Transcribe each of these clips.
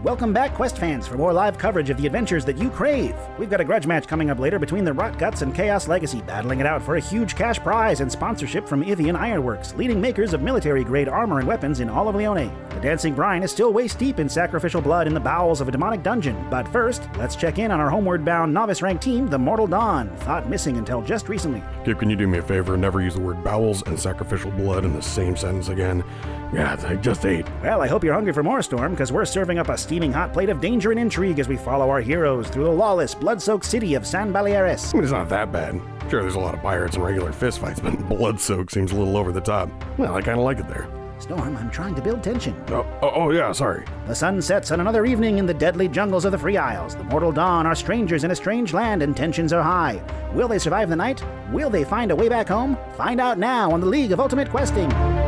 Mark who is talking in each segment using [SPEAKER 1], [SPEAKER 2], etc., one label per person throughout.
[SPEAKER 1] Welcome back, Quest fans, for more live coverage of the adventures that you crave. We've got a grudge match coming up later between the Rot Guts and Chaos Legacy, battling it out for a huge cash prize and sponsorship from Ivian Ironworks, leading makers of military-grade armor and weapons in all of Leone. The Dancing Brine is still waist-deep in sacrificial blood in the bowels of a demonic dungeon. But first, let's check in on our homeward-bound novice-ranked team, the Mortal Dawn, thought missing until just recently.
[SPEAKER 2] Kip, can you do me a favor and never use the word bowels and sacrificial blood in the same sentence again? Yeah, I just ate.
[SPEAKER 1] Well, I hope you're hungry for more, Storm, because we're serving up a steaming hot plate of danger and intrigue as we follow our heroes through the lawless, blood-soaked city of San Balieres.
[SPEAKER 2] I mean, it's not that bad. Sure, there's a lot of pirates and regular fistfights, but blood-soaked seems a little over the top. Well, I kind of like it there.
[SPEAKER 1] Storm, I'm trying to build tension.
[SPEAKER 2] Oh, yeah, sorry.
[SPEAKER 1] The sun sets on another evening in the deadly jungles of the Free Isles. The Mortal Dawn are strangers in a strange land and tensions are high. Will they survive the night? Will they find a way back home? Find out now on the League of Ultimate Questing.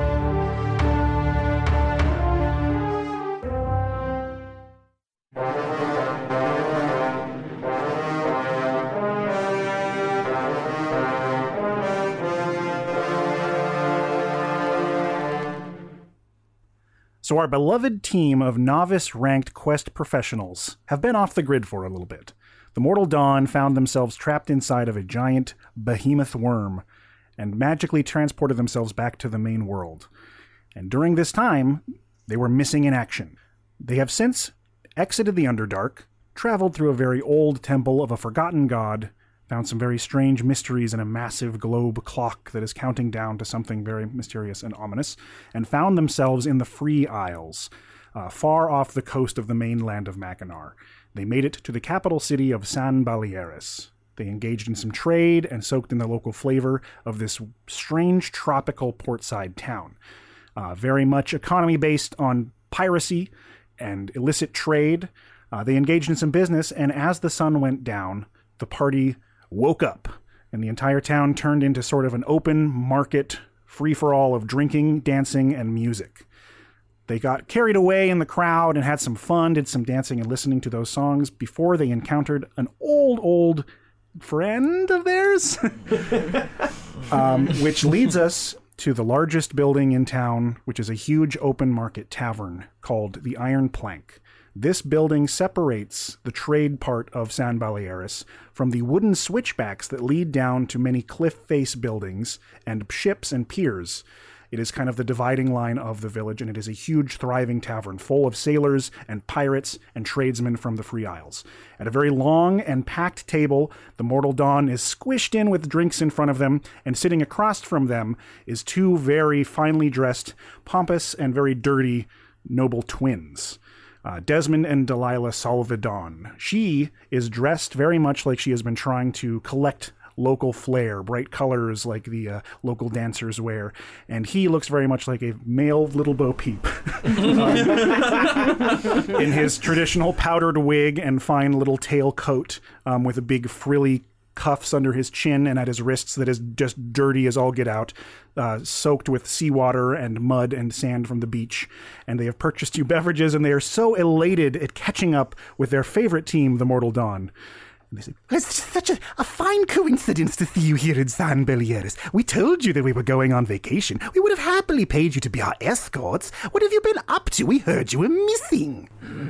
[SPEAKER 3] So our beloved team of novice-ranked quest professionals have been off the grid for a little bit. The Mortal Dawn found themselves trapped inside of a giant behemoth worm and magically transported themselves back to the main world. And during this time, they were missing in action. They have since exited the Underdark, traveled through a very old temple of a forgotten god, found some very strange mysteries in a massive globe clock that is counting down to something very mysterious and ominous, and found themselves in the Free Isles, far off the coast of the mainland of Mackinac. They made it to the capital city of San Balieres. They engaged in some trade and soaked in the local flavor of this strange tropical portside town. Very much economy based on piracy and illicit trade. They engaged in some business, and as the sun went down, the party woke up, and the entire town turned into sort of an open market free-for-all of drinking, dancing, and music. They got carried away in the crowd and had some fun, did some dancing and listening to those songs before they encountered an old friend of theirs, which leads us to the largest building in town, which is a huge open market tavern called the Iron Plank. This building separates the trade part of San Balieres from the wooden switchbacks that lead down to many cliff face buildings and ships and piers. It is kind of the dividing line of the village, and it is a huge, thriving tavern full of sailors and pirates and tradesmen from the Free Isles. At a very long and packed table, the Mortal Dawn is squished in with drinks in front of them, and sitting across from them is two very finely dressed, pompous, and very dirty noble twins. Desmond and Delilah Salvadon. She is dressed very much like she has been trying to collect local flair, bright colors like the local dancers wear, and he looks very much like a male Little Bo Peep in his traditional powdered wig and fine little tail coat with a big frilly cuffs under his chin and at his wrists that is just dirty as all get out, soaked with seawater and mud and sand from the beach. And they have purchased 2 beverages, and they are so elated at catching up with their favorite team, the Mortal Dawn. And they say, "It's such a fine coincidence to see you here in San Balieres. We told you that we were going on vacation. We would have happily paid you to be our escorts. What have you been up to? We heard you were missing."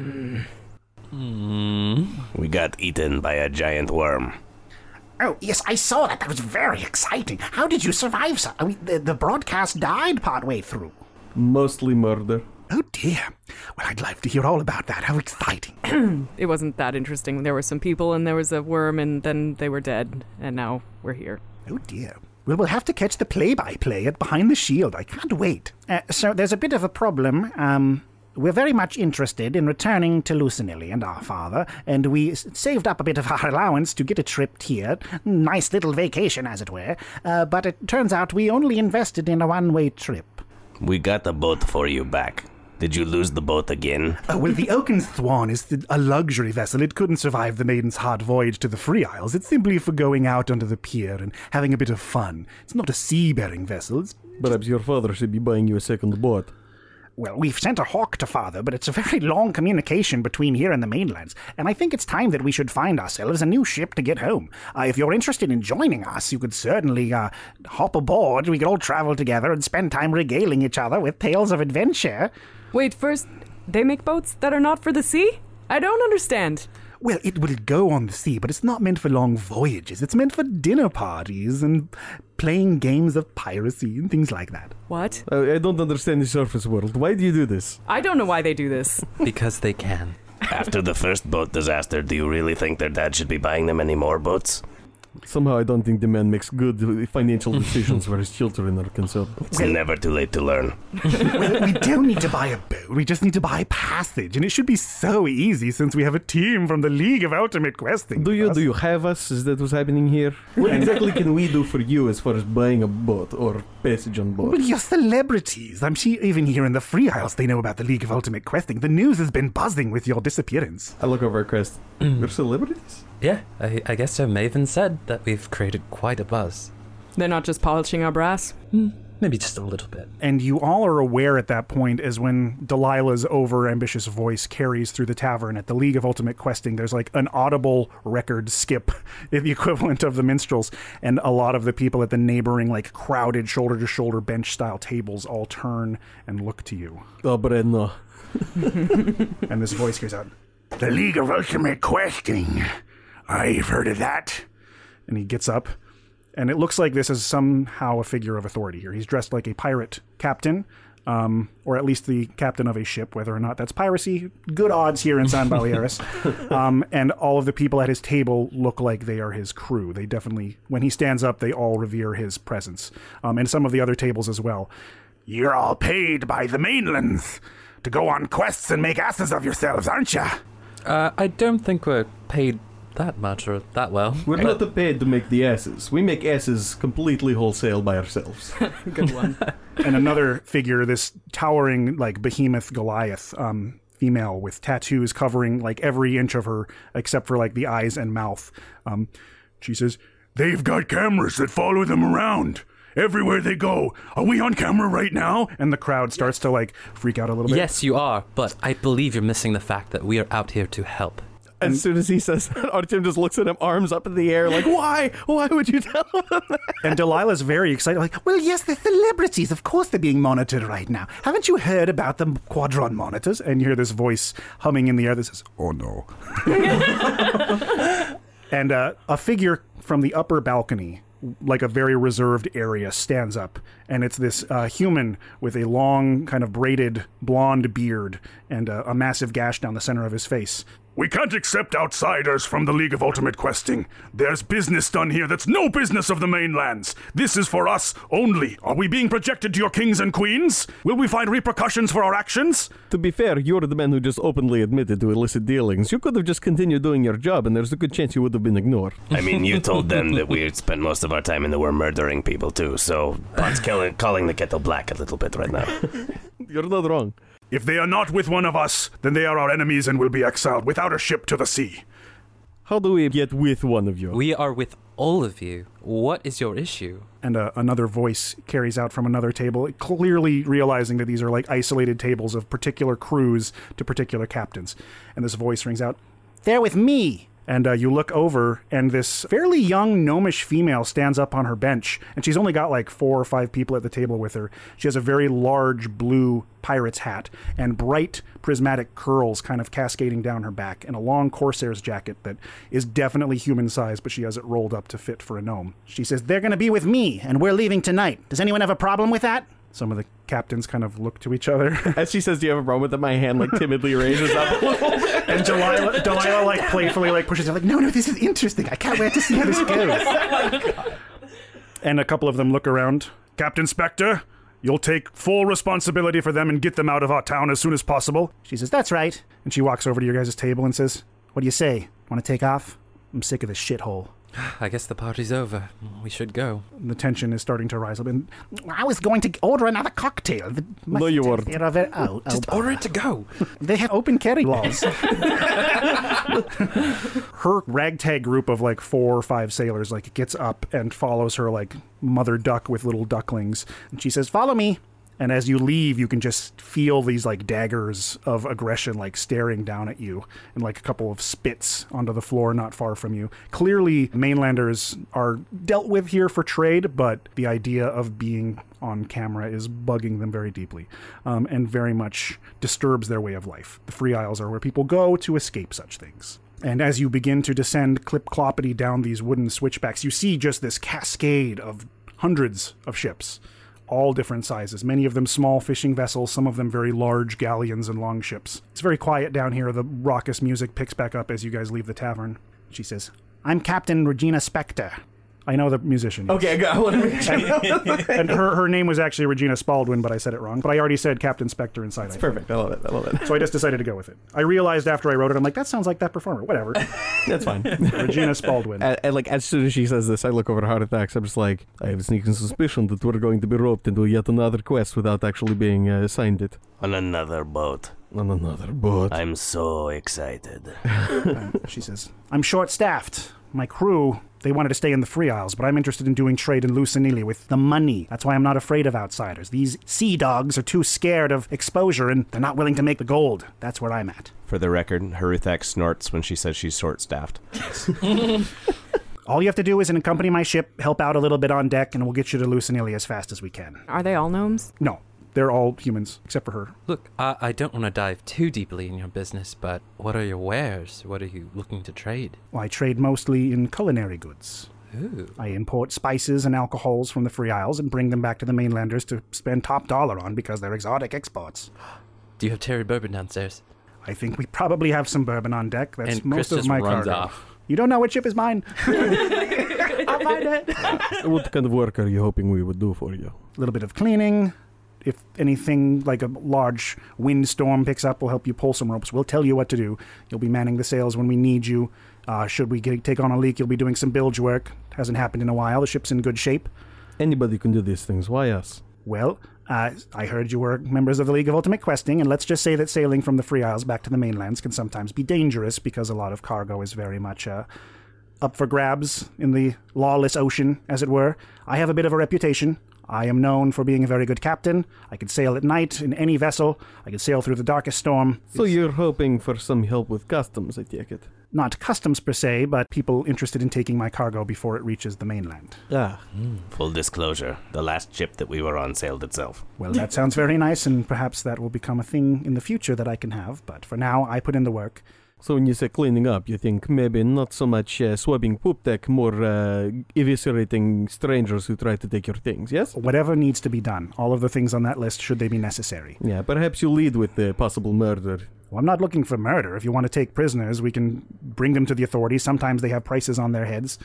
[SPEAKER 4] We got eaten by a giant worm.
[SPEAKER 1] Oh, yes, I saw that. That was very exciting. How did you survive, sir? I mean, the broadcast died partway through.
[SPEAKER 5] Mostly murder.
[SPEAKER 1] Oh, dear. Well, I'd like to hear all about that. How exciting.
[SPEAKER 6] It wasn't that interesting. There were some people, and there was a worm, and then they were dead, and now we're here.
[SPEAKER 1] Oh, dear. Well, we'll have to catch the play-by-play at Behind the Shield. I can't wait. So there's a bit of a problem. We're very much interested in returning to Lucinelli and our father, and we saved up a bit of our allowance to get a trip here. Nice little vacation, as it were. But it turns out we only invested in a one-way trip.
[SPEAKER 4] We got a boat for you back. Did you lose the boat again?
[SPEAKER 1] Well, the Oaken Swan is a luxury vessel. It couldn't survive the maiden's hard voyage to the Free Isles. It's simply for going out onto the pier and having a bit of fun. It's not a sea-bearing vessel.
[SPEAKER 5] Perhaps your father should be buying you a second boat.
[SPEAKER 1] Well, we've sent a hawk to father, but it's a very long communication between here and the mainlands, and I think it's time that we should find ourselves a new ship to get home. If you're interested in joining us, you could certainly hop aboard. We could all travel together and spend time regaling each other with tales of adventure.
[SPEAKER 6] Wait, first, They make boats that are not for the sea? I don't understand.
[SPEAKER 3] Well, it will go on the sea, but it's not meant for long voyages. It's meant for dinner parties and playing games of piracy and things like that.
[SPEAKER 6] What?
[SPEAKER 5] I don't understand the surface world. Why do you do this?
[SPEAKER 6] I don't know why they do this.
[SPEAKER 7] Because they can.
[SPEAKER 4] After the first boat disaster, do you really think their dad should be buying them any more boats?
[SPEAKER 5] Somehow I don't think the man makes good financial decisions where his children are concerned.
[SPEAKER 4] It's never too late to learn.
[SPEAKER 3] Well, we don't need to buy a boat. We just need to buy passage. And it should be so easy since we have a team from the League of Ultimate Questing.
[SPEAKER 5] Do you have us? Is that what's happening here? What exactly can we do for you as far as buying a boat or passage on board?
[SPEAKER 3] Well, you're celebrities. I'm sure even here in the Free Isles they know about the League of Ultimate Questing. The news has been buzzing with your disappearance.
[SPEAKER 5] I look over at Crest. We're celebrities?
[SPEAKER 7] Yeah, I guess so. Maven said that we've created quite a buzz.
[SPEAKER 6] They're not just polishing our brass?
[SPEAKER 7] Maybe just a little bit.
[SPEAKER 3] And you all are aware at that point as when Delilah's over-ambitious voice carries through the tavern at the League of Ultimate Questing, there's like an audible record skip, the equivalent of the minstrels, and a lot of the people at the neighboring, like, crowded shoulder-to-shoulder bench-style tables all turn and look to you.
[SPEAKER 5] Oh, Brenno.
[SPEAKER 3] And this voice goes out, "The League of Ultimate Questing. I've heard of that." And he gets up, and it looks like this is somehow a figure of authority here. He's dressed like a pirate captain, or at least the captain of a ship, whether or not that's piracy. Good odds here in San Balearis. And all of the people at his table look like they are his crew. They definitely, when he stands up, they all revere his presence. And some of the other tables as well. "You're all paid by the mainlands to go on quests and make asses of yourselves, aren't you?"
[SPEAKER 7] I don't think we're paid that much or that well.
[SPEAKER 5] We're not paid to make the asses. We make asses completely wholesale by ourselves.
[SPEAKER 6] Good one.
[SPEAKER 3] And another figure, this towering, like, behemoth Goliath, female with tattoos covering, like, every inch of her except for, like, the eyes and mouth. She says, "They've got cameras that follow them around everywhere they go. Are we on camera right now?" And the crowd starts to, like, freak out a little bit.
[SPEAKER 7] Yes, you are, but I believe you're missing the fact that we are out here to help.
[SPEAKER 5] As soon as he says that, Artyom just looks at him, arms up in the air, like, why? Why would you tell him that?
[SPEAKER 3] And Delilah's very excited, like, "Well, yes, they're celebrities. Of course they're being monitored right now. Haven't you heard about the Quadron monitors?" And you hear this voice humming in the air that says, "Oh, no." And a figure from the upper balcony, like a very reserved area, stands up. And it's this human with a long, kind of braided blonde beard and a massive gash down the center of his face. "We can't accept outsiders from the League of Ultimate Questing. There's business done here that's no business of the mainlands. This is for us only. Are we being projected to your kings and queens? Will we find repercussions for our actions?"
[SPEAKER 5] To be fair, you're the man who just openly admitted to illicit dealings. You could have just continued doing your job, and there's a good chance you would have been ignored.
[SPEAKER 4] I mean, you told them that we spend most of our time in the war murdering people too, so Pot's calling the kettle black a little bit right now.
[SPEAKER 5] You're not wrong.
[SPEAKER 3] "If they are not with one of us, then they are our enemies and will be exiled without a ship to the sea."
[SPEAKER 5] How do we get with one of you?
[SPEAKER 7] We are with all of you. What is your issue?
[SPEAKER 3] And another voice carries out from another table, clearly realizing that these are like isolated tables of particular crews to particular captains. And this voice rings out, "They're with me." And you look over, and this fairly young gnomish female stands up on her bench, and she's only got like 4 or 5 people at the table with her. She has a very large blue pirate's hat and bright prismatic curls kind of cascading down her back, and a long corsair's jacket that is definitely human size, but she has it rolled up to fit for a gnome. She says, "They're going to be with me, and we're leaving tonight. Does anyone have a problem with that?" Some of the captains kind of look to each other.
[SPEAKER 5] As she says, "Do you have a problem with that?" My hand, like, timidly raises up a little bit.
[SPEAKER 3] And Delilah like, playfully, like, pushes her, like, no, this is interesting. I can't wait to see how this goes. And a couple of them look around. "Captain Spectre, you'll take full responsibility for them and get them out of our town as soon as possible." She says, "That's right." And she walks over to your guys' table and says, "What do you say? Want to take off? I'm sick of this shithole."
[SPEAKER 7] I guess the party's over. We should go.
[SPEAKER 3] The tension is starting to rise up. And I was going to order another cocktail.
[SPEAKER 5] No, you weren't.
[SPEAKER 7] Just order it to go.
[SPEAKER 3] They have open carry laws. Her ragtag group of like 4 or 5 sailors like gets up and follows her like mother duck with little ducklings. And she says, "Follow me." And as you leave, you can just feel these like daggers of aggression like staring down at you, and like a couple of spits onto the floor not far from you. Clearly, mainlanders are dealt with here for trade, but the idea of being on camera is bugging them very deeply, and very much disturbs their way of life. The Free Isles are where people go to escape such things. And as you begin to descend clip-cloppity down these wooden switchbacks, you see just this cascade of hundreds of ships, all different sizes, many of them small fishing vessels, some of them very large galleons and longships. It's very quiet down here. The raucous music picks back up as you guys leave the tavern. She says, "I'm Captain Regina Spector." I know the musician.
[SPEAKER 5] Okay, I want to make sure.
[SPEAKER 3] And her name was actually Regina Spaldwin, but I said it wrong. But I already said Captain Spector inside.
[SPEAKER 5] It's perfect. I love it.
[SPEAKER 3] So I just decided to go with it. I realized after I wrote it, I'm like, that sounds like that performer. Whatever.
[SPEAKER 5] That's fine.
[SPEAKER 3] Regina Spaldwin.
[SPEAKER 5] And like, as soon as she says this, I look over to Heart Attacks. I'm just like, I have a sneaking suspicion that we're going to be roped into yet another quest without actually being assigned it.
[SPEAKER 4] On another boat.
[SPEAKER 5] On another boat.
[SPEAKER 4] I'm so excited.
[SPEAKER 3] She says, "I'm short-staffed. My crew, they wanted to stay in the Free Isles, but I'm interested in doing trade in Lucinili with the money. That's why I'm not afraid of outsiders. These sea dogs are too scared of exposure, and they're not willing to make the gold. That's where I'm at."
[SPEAKER 8] For the record, Haruthak snorts when she says she's short-staffed.
[SPEAKER 3] "All you have to do is accompany my ship, help out a little bit on deck, and we'll get you to Lucinili as fast as we can."
[SPEAKER 6] Are they all gnomes?
[SPEAKER 3] No, they're all humans, except for her.
[SPEAKER 7] Look, I don't want to dive too deeply in your business, but what are your wares? What are you looking to trade?
[SPEAKER 3] Well, I trade mostly in culinary goods.
[SPEAKER 7] Ooh.
[SPEAKER 3] I import spices and alcohols from the Free Isles and bring them back to the mainlanders to spend top dollar on because they're exotic exports.
[SPEAKER 7] Do you have Terry Bourbon downstairs?
[SPEAKER 3] I think we probably have some bourbon on deck. That's
[SPEAKER 7] And
[SPEAKER 3] most
[SPEAKER 7] Chris
[SPEAKER 3] of
[SPEAKER 7] just
[SPEAKER 3] my
[SPEAKER 7] runs
[SPEAKER 3] cargo.
[SPEAKER 7] off.
[SPEAKER 3] You don't know what ship is mine? I'll find it.
[SPEAKER 5] What kind of work are you hoping we would do for you?
[SPEAKER 3] A little bit of cleaning. If anything like a large windstorm picks up, we'll help you pull some ropes. We'll tell you what to do. You'll be manning the sails when we need you. Should we take on a leak, you'll be doing some bilge work. Hasn't happened in a while. The ship's in good shape.
[SPEAKER 5] Anybody can do these things. Why us?
[SPEAKER 3] Well, I heard you were members of the League of Ultimate Questing, and let's just say that sailing from the Free Isles back to the mainlands can sometimes be dangerous because a lot of cargo is very much up for grabs in the lawless ocean, as it were. I have a bit of a reputation. I am known for being a very good captain. I can sail at night in any vessel. I can sail through the darkest storm.
[SPEAKER 5] So you're hoping for some help with customs, I take it?
[SPEAKER 3] Not customs per se, but people interested in taking my cargo before it reaches the mainland.
[SPEAKER 5] Ah.
[SPEAKER 4] Full disclosure, the last ship that we were on sailed itself.
[SPEAKER 3] Well, that sounds very nice, and perhaps that will become a thing in the future that I can have, but for now, I put in the work.
[SPEAKER 5] So when you say cleaning up, you think maybe not so much swabbing poop deck, more eviscerating strangers who try to take your things, yes?
[SPEAKER 3] Whatever needs to be done. All of the things on that list, should they be necessary.
[SPEAKER 5] Yeah, perhaps you lead with the possible murder.
[SPEAKER 3] Well, I'm not looking for murder. If you want to take prisoners, we can bring them to the authorities. Sometimes they have prices on their heads.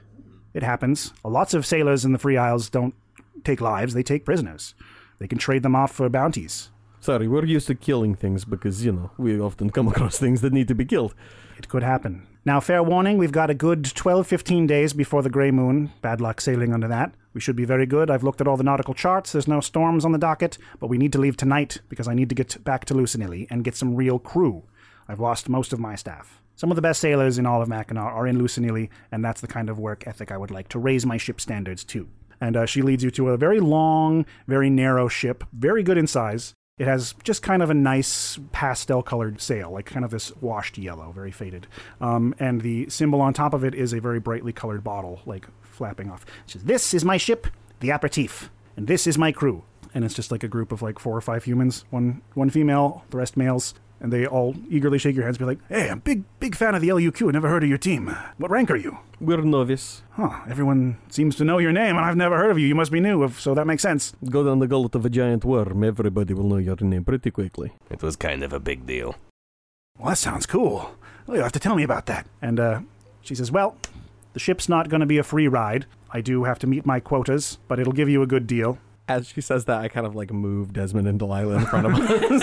[SPEAKER 3] It happens. Lots of sailors in the Free Isles don't take lives, they take prisoners. They can trade them off for bounties.
[SPEAKER 5] Sorry, we're used to killing things because, we often come across things that need to be killed.
[SPEAKER 3] It could happen. Now, fair warning, we've got a good 12-15 days before the Grey Moon. Bad luck sailing under that. We should be very good. I've looked at all the nautical charts. There's no storms on the docket, but we need to leave tonight because I need to get back to Lucinili and get some real crew. I've lost most of my staff. Some of the best sailors in all of Mackinac are in Lucinili, and that's the kind of work ethic I would like to raise my ship standards to. And she leads you to a very long, very narrow ship, very good in size. It has just kind of a nice pastel-colored sail, like kind of this washed yellow, very faded. And the symbol on top of it is a very brightly colored bottle, like flapping off. It says, "This is my ship, the Aperitif, and this is my crew." And it's just like a group of like 4 or 5 humans, one female, the rest males. And they all eagerly shake your hands and be like, "Hey, I'm big fan of the LUQ. Never heard of your team. What rank are you?"
[SPEAKER 5] We're novice.
[SPEAKER 3] "Huh, everyone seems to know your name, and I've never heard of you. You must be new, so that makes sense."
[SPEAKER 5] Go down the gullet of a giant worm. Everybody will know your name pretty quickly.
[SPEAKER 4] It was kind of a big deal.
[SPEAKER 3] "Well, that sounds cool. Well, you'll have to tell me about that." And she says, "Well, the ship's not going to be a free ride. I do have to meet my quotas, but it'll give you a good deal."
[SPEAKER 5] As she says that, I kind of like move Desmond and Delilah in front of us.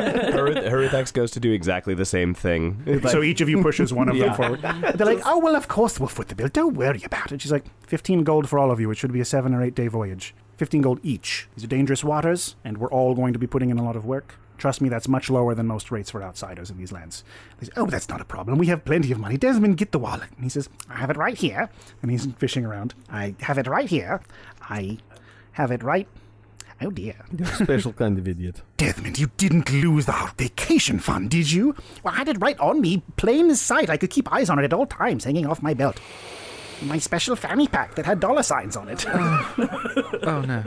[SPEAKER 8] Haruthak goes to do exactly the same thing.
[SPEAKER 3] So each of you pushes one of them forward. They're like, "Oh, well, of course we'll foot the bill. Don't worry about it." She's like, 15 gold for all of you. It should be a 7 or 8 day voyage. 15 gold each. These are dangerous waters, and we're all going to be putting in a lot of work. Trust me, that's much lower than most rates for outsiders in these lands. They say, "Oh, that's not a problem. We have plenty of money. Desmond, get the wallet." And he says, "I have it right here." And he's fishing around. "I have it right here. I have it right.
[SPEAKER 1] Oh dear.
[SPEAKER 5] You're a special kind of idiot.
[SPEAKER 1] Desmond, you didn't lose the vacation fund, did you? Well, I had it right on me, plain as sight. I could keep eyes on it at all times, hanging off my belt. My special fanny pack that had dollar signs on it.
[SPEAKER 7] Oh, no.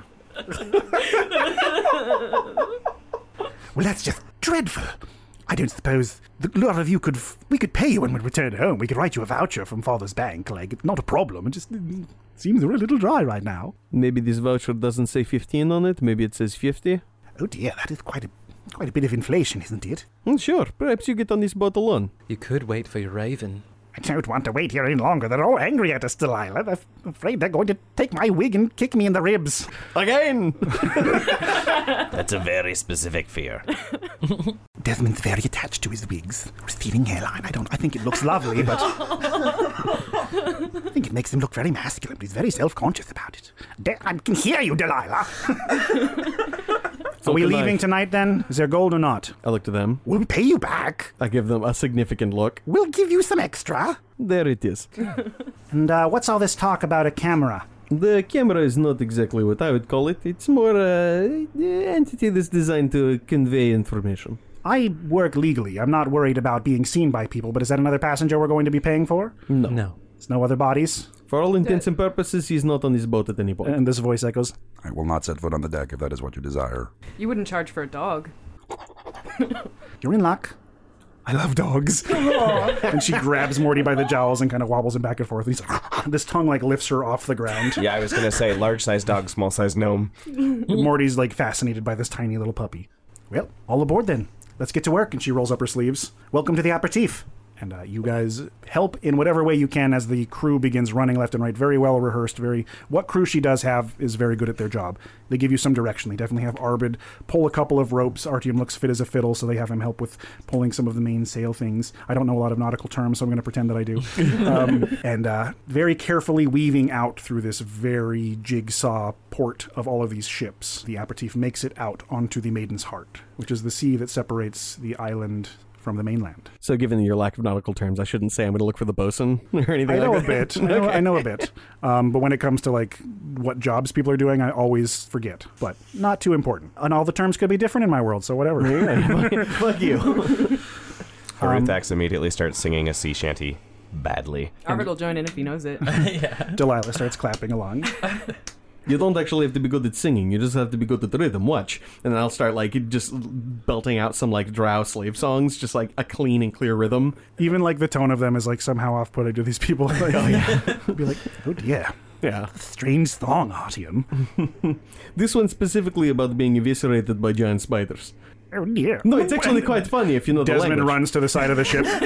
[SPEAKER 1] Well, that's just dreadful. I don't suppose a lot of you we could pay you when we return home. We could write you a voucher from Father's bank. Like, it's not a problem. It just seems we're a little dry right now.
[SPEAKER 5] Maybe this voucher doesn't say 15 on it. Maybe it says 50.
[SPEAKER 1] Oh dear, that is quite a bit of inflation, isn't it?
[SPEAKER 5] Sure, perhaps you get on this boat alone.
[SPEAKER 7] You could wait for your raven.
[SPEAKER 1] I don't want to wait here any longer. They're all angry at us, Delilah. I'm afraid they're going to take my wig and kick me in the ribs.
[SPEAKER 5] Again!
[SPEAKER 4] That's a very specific fear.
[SPEAKER 1] Desmond's very attached to his wigs. Receding hairline. I think it looks lovely, but I think it makes him look very masculine, but he's very self-conscious about it. I can hear you, Delilah. Are we leaving tonight, then? Is there gold or not?
[SPEAKER 5] I look to them.
[SPEAKER 1] We'll pay you back.
[SPEAKER 5] I give them a significant look.
[SPEAKER 1] We'll give you some extra.
[SPEAKER 5] There it is.
[SPEAKER 1] And what's all this talk about a camera?
[SPEAKER 5] The camera is not exactly what I would call it. It's more an entity that's designed to convey information.
[SPEAKER 1] I work legally. I'm not worried about being seen by people, but is that another passenger we're going to be paying for?
[SPEAKER 7] No.
[SPEAKER 1] There's no other bodies?
[SPEAKER 5] For all intents and purposes, he's not on his boat at any point.
[SPEAKER 1] And this voice echoes,
[SPEAKER 9] I will not set foot on the deck if that is what you desire.
[SPEAKER 6] You wouldn't charge for a dog.
[SPEAKER 1] you're in luck. I love dogs. And she grabs Morty by the jowls and kind of wobbles him back and forth. And he's like, this tongue like lifts her off the ground.
[SPEAKER 8] Yeah, I was going to say large-sized dog, small-sized gnome.
[SPEAKER 1] Morty's like fascinated by this tiny little puppy. Well, all aboard then. Let's get to work. And she rolls up her sleeves. Welcome to the aperitif. And you guys help in whatever way you can as the crew begins running left and right. Very well rehearsed. What crew she does have is very good at their job. They give you some direction. They definitely have Arbid pull a couple of ropes. Artyom looks fit as a fiddle, so they have him help with pulling some of the mainsail things. I don't know a lot of nautical terms, so I'm going to pretend that I do. And very carefully weaving out through this very jigsaw port of all of these ships, the aperitif makes it out onto the Maiden's Heart, which is the sea that separates the island from the mainland.
[SPEAKER 5] So given your lack of nautical terms, I shouldn't say I'm going to look for the bosun or anything
[SPEAKER 1] I know
[SPEAKER 5] like
[SPEAKER 1] a
[SPEAKER 5] that.
[SPEAKER 1] bit. I know a bit. But when it comes to like what jobs people are doing, I always forget. But not too important. And all the terms could be different in my world, so whatever.
[SPEAKER 5] Fuck you.
[SPEAKER 8] Haruthax immediately starts singing a sea shanty badly.
[SPEAKER 6] Arvid will join in if he knows it.
[SPEAKER 1] Delilah starts clapping along.
[SPEAKER 5] You don't actually have to be good at singing. You just have to be good at the rhythm. Watch. And then I'll start, like, just belting out some, like, drow slave songs. Just, like, a clean and clear rhythm.
[SPEAKER 1] Even, like, the tone of them is, like, somehow off-putting to these people. Like, oh, yeah. Be like, oh, dear.
[SPEAKER 5] Yeah.
[SPEAKER 1] Strange song, Artyom.
[SPEAKER 5] This one's specifically about being eviscerated by giant spiders.
[SPEAKER 1] Oh, dear.
[SPEAKER 5] No, it's actually quite funny if you know the language.
[SPEAKER 1] Desmond runs to the side of the ship.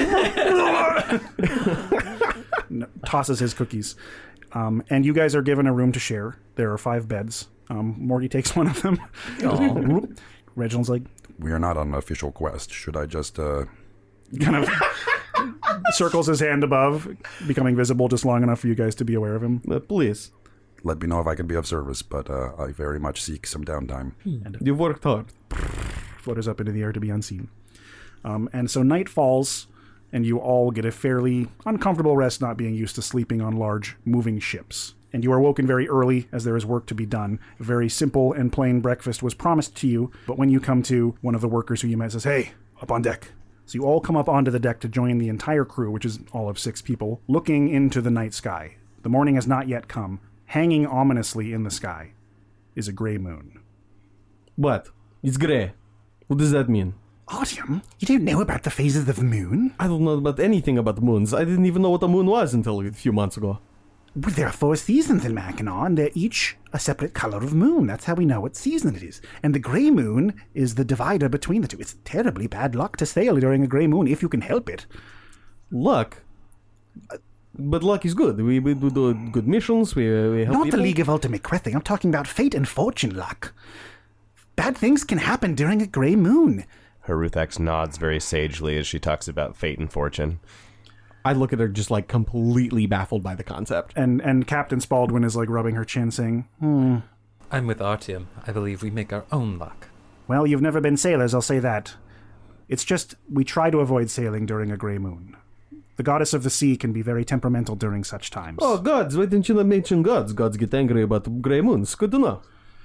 [SPEAKER 1] Tosses his cookies. And you guys are given a room to share. There are 5 beds. Morty takes one of them. Reginald's like,
[SPEAKER 9] We are not on an official quest. Should I just,
[SPEAKER 1] kind of circles his hand above, becoming visible just long enough for you guys to be aware of him.
[SPEAKER 5] Please.
[SPEAKER 9] let me know if I can be of service, but I very much seek some downtime.
[SPEAKER 5] You've worked hard.
[SPEAKER 1] Flutters up into the air to be unseen. And so night falls, and you all get a fairly uncomfortable rest not being used to sleeping on large, moving ships. And you are woken very early, as there is work to be done. A very simple and plain breakfast was promised to you, but when you come to, one of the workers who you met says, "Hey, up on deck." So you all come up onto the deck to join the entire crew, which is all of 6 people, looking into the night sky. The morning has not yet come. Hanging ominously in the sky is a gray moon.
[SPEAKER 5] What? It's grey. What does that mean?
[SPEAKER 1] Artyom, you don't know about the phases of the moon?
[SPEAKER 5] I don't know about anything about moons. I didn't even know what a moon was until a few months ago.
[SPEAKER 1] Well, there are 4 seasons in Mackinac, and they're each a separate color of moon. That's how we know what season it is. And the grey moon is the divider between the two. It's terribly bad luck to sail during a grey moon, if you can help it.
[SPEAKER 5] Luck? But luck is good. We do good missions, we help
[SPEAKER 1] Not
[SPEAKER 5] people.
[SPEAKER 1] the League of Ultimate Crething. I'm talking about fate and fortune luck. Bad things can happen during a grey moon.
[SPEAKER 8] Haruthax nods very sagely as she talks about fate and fortune.
[SPEAKER 5] I look at her just like completely baffled by the concept.
[SPEAKER 1] And Captain Spaldwin is like rubbing her chin, saying,
[SPEAKER 7] I'm with Artyom. I believe we make our own luck.
[SPEAKER 1] Well, you've never been sailors, I'll say that. It's just, we try to avoid sailing during a grey moon. The goddess of the sea can be very temperamental during such times.
[SPEAKER 5] Oh, gods, why didn't you mention gods? Gods get angry about grey moons. Good to know.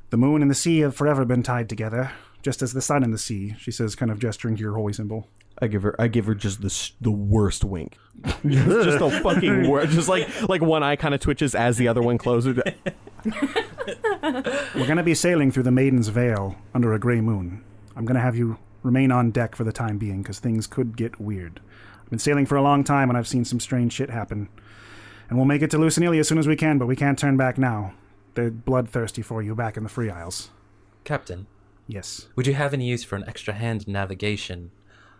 [SPEAKER 1] The moon and the sea have forever been tied together, just as the sun and the sea, she says, kind of gesturing to your holy symbol.
[SPEAKER 5] I give her just the worst wink. Just a fucking word. Just like one eye kind of twitches as the other one closes.
[SPEAKER 1] We're going to be sailing through the Maiden's Veil under a gray moon. I'm going to have you remain on deck for the time being, because things could get weird. I've been sailing for a long time, and I've seen some strange shit happen. And we'll make it to Lucinelia as soon as we can, but we can't turn back now. They're bloodthirsty for you back in the Free Isles.
[SPEAKER 7] Captain.
[SPEAKER 1] Yes.
[SPEAKER 7] Would you have any use for an extra hand in navigation?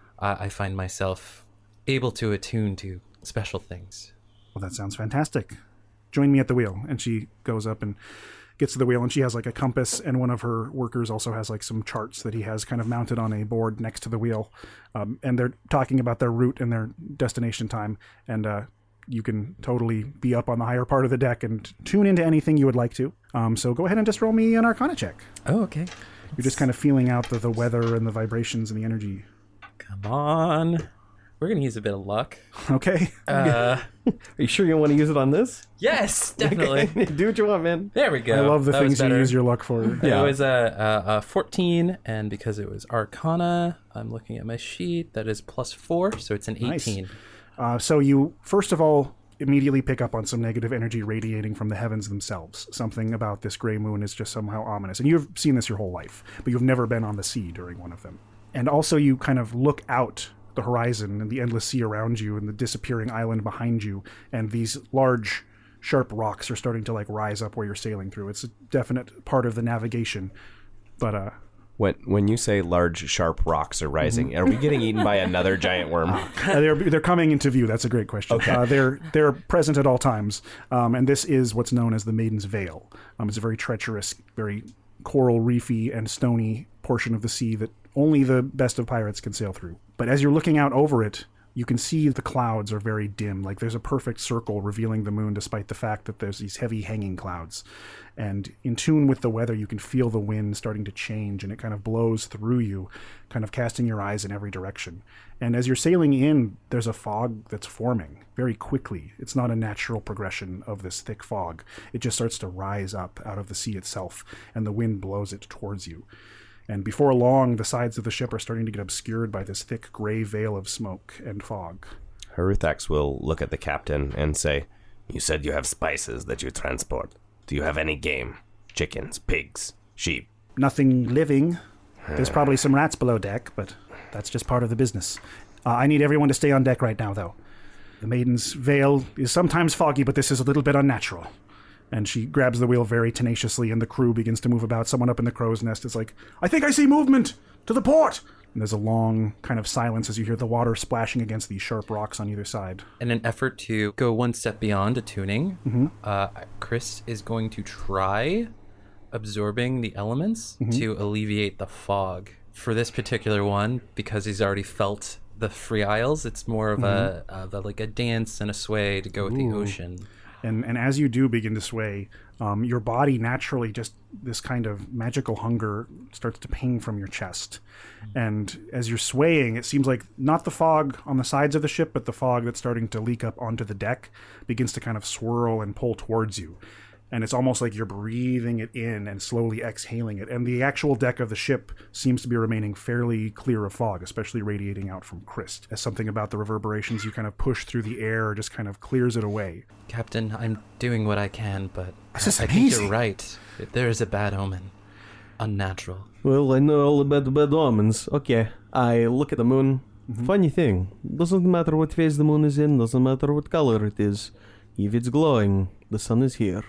[SPEAKER 7] I find myself able to attune to special things.
[SPEAKER 1] Well, that sounds fantastic. Join me at the wheel. And she goes up and gets to the wheel, and she has like a compass, and one of her workers also has like some charts that he has kind of mounted on a board next to the wheel. And they're talking about their route and their destination time. And you can totally be up on the higher part of the deck and tune into anything you would like to. So go ahead and just roll me an Arcana check.
[SPEAKER 7] Oh, okay.
[SPEAKER 1] You're just kind of feeling out the weather and the vibrations and the energy.
[SPEAKER 7] Come on. We're going to use a bit of luck.
[SPEAKER 1] Okay.
[SPEAKER 5] Are you sure you want to use it on this?
[SPEAKER 7] Yes, definitely.
[SPEAKER 5] Okay. Do what you want, man.
[SPEAKER 7] There we go.
[SPEAKER 1] I love the
[SPEAKER 7] That
[SPEAKER 1] things
[SPEAKER 7] was
[SPEAKER 1] you
[SPEAKER 7] better.
[SPEAKER 1] use your luck for.
[SPEAKER 7] It was a 14, and because it was Arcana, I'm looking at my sheet. That is +4, so it's an 18.
[SPEAKER 1] Nice. So you, first of all, immediately pick up on some negative energy radiating from the heavens themselves. Something about this gray moon is just somehow ominous. And you've seen this your whole life, but you've never been on the sea during one of them. And also you kind of look out the horizon and the endless sea around you and the disappearing island behind you, and these large, sharp rocks are starting to like rise up where you're sailing through. It's a definite part of the navigation. But
[SPEAKER 8] when you say large, sharp rocks are rising, are we getting eaten by another giant worm?
[SPEAKER 1] they're coming into view. That's a great question.
[SPEAKER 8] Okay.
[SPEAKER 1] They're present at all times, and this is what's known as the Maiden's Veil. It's a very treacherous, very coral reefy and stony portion of the sea that only the best of pirates can sail through. But as you're looking out over it, you can see the clouds are very dim. Like there's a perfect circle revealing the moon, despite the fact that there's these heavy hanging clouds. And in tune with the weather, you can feel the wind starting to change, and it kind of blows through you, kind of casting your eyes in every direction. And as you're sailing in, there's a fog that's forming very quickly. It's not a natural progression of this thick fog. It just starts to rise up out of the sea itself, and the wind blows it towards you. And before long, the sides of the ship are starting to get obscured by this thick gray veil of smoke and fog.
[SPEAKER 8] Haruthax will look at the captain and say, "You said you have spices that you transport. Do you have any game? Chickens, pigs, sheep?"
[SPEAKER 1] Nothing living. There's probably some rats below deck, but that's just part of the business. I need everyone to stay on deck right now, though. The Maiden's Veil is sometimes foggy, but this is a little bit unnatural. And she grabs the wheel very tenaciously, and the crew begins to move about. Someone up in the crow's nest is like, "I think I see movement! To the port!" And there's a long kind of silence as you hear the water splashing against these sharp rocks on either side.
[SPEAKER 7] In an effort to go one step beyond attuning, Chris is going to try absorbing the elements to alleviate the fog. For this particular one, because he's already felt the Free Isles, it's more of a like a dance and a sway to go with the ocean.
[SPEAKER 1] And as you do begin to sway, your body naturally, just this kind of magical hunger starts to ping from your chest. And as you're swaying, it seems like not the fog on the sides of the ship, but the fog that's starting to leak up onto the deck begins to kind of swirl and pull towards you. And it's almost like you're breathing it in and slowly exhaling it. And the actual deck of the ship seems to be remaining fairly clear of fog, especially radiating out from Christ. As something about the reverberations you kind of push through the air just kind of clears it away.
[SPEAKER 7] Captain, I'm doing what I can, but I
[SPEAKER 1] This is
[SPEAKER 7] think
[SPEAKER 1] amazing.
[SPEAKER 7] you're right. There is a bad omen. Unnatural.
[SPEAKER 5] Well, I know all about the bad omens. Okay. I look at the moon. Funny thing. Doesn't matter what phase the moon is in. Doesn't matter what color it is. If it's glowing, the sun is here.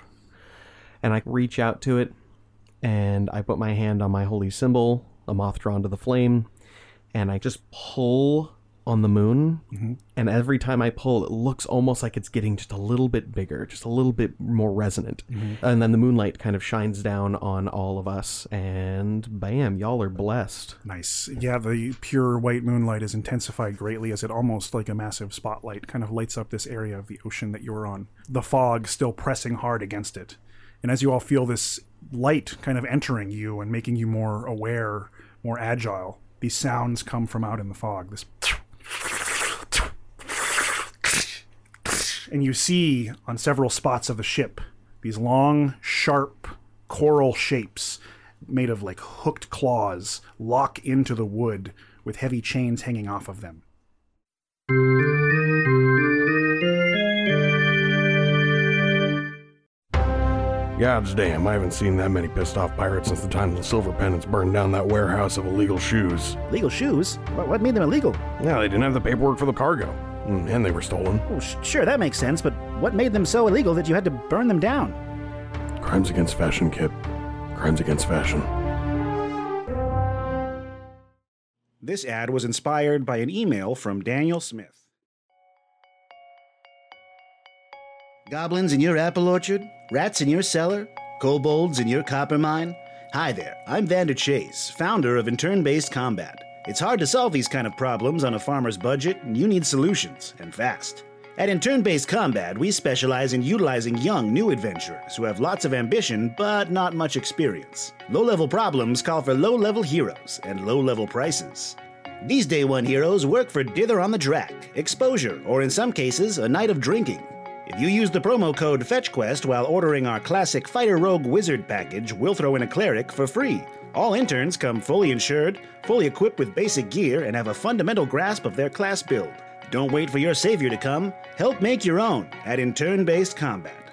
[SPEAKER 5] And I reach out to it, and I put my hand on my holy symbol, a moth drawn to the flame, and I just pull on the moon. And every time I pull, it looks almost like it's getting just a little bit bigger, just a little bit more resonant. And then the moonlight kind of shines down on all of us, and bam, y'all are blessed.
[SPEAKER 1] Nice. Yeah, the pure white moonlight is intensified greatly as it almost like a massive spotlight kind of lights up this area of the ocean that you're on. The fog still pressing hard against it. And as you all feel this light kind of entering you and making you more aware, more agile, these sounds come from out in the fog. This, and you see on several spots of the ship these long, sharp
[SPEAKER 3] coral shapes made of like hooked claws lock into the wood with heavy chains hanging off of them.
[SPEAKER 2] Gods damn, I haven't seen that many pissed off pirates since the time the Silver Pennants burned down that warehouse of illegal shoes.
[SPEAKER 1] Legal shoes? What made them illegal?
[SPEAKER 2] Yeah, they didn't have the paperwork for the cargo. And they were stolen.
[SPEAKER 1] Oh, sure, that makes sense, but what made them so illegal that you had to burn them down?
[SPEAKER 2] Crimes against fashion, Kip. Crimes against fashion.
[SPEAKER 1] This ad was inspired by an email from Daniel Smith.
[SPEAKER 10] Goblins in your apple orchard? Rats in your cellar? Kobolds in your copper mine? Hi there, I'm Vander Chase, founder of In Turn-Based Combat. It's hard to solve these kind of problems on a farmer's budget, and you need solutions, and fast. At In Turn-Based Combat, we specialize in utilizing young, new adventurers who have lots of ambition, but not much experience. Low-level problems call for low-level heroes and low-level prices. These Day 1 heroes work for Dither on the Drac, exposure, or in some cases, a night of drinking. If you use the promo code FetchQuest while ordering our classic Fighter Rogue Wizard package, we'll throw in a cleric for free. All interns come fully insured, fully equipped with basic gear, and have a fundamental grasp of their class build. Don't wait for your savior to come. Help make your own at In Turn-Based Combat.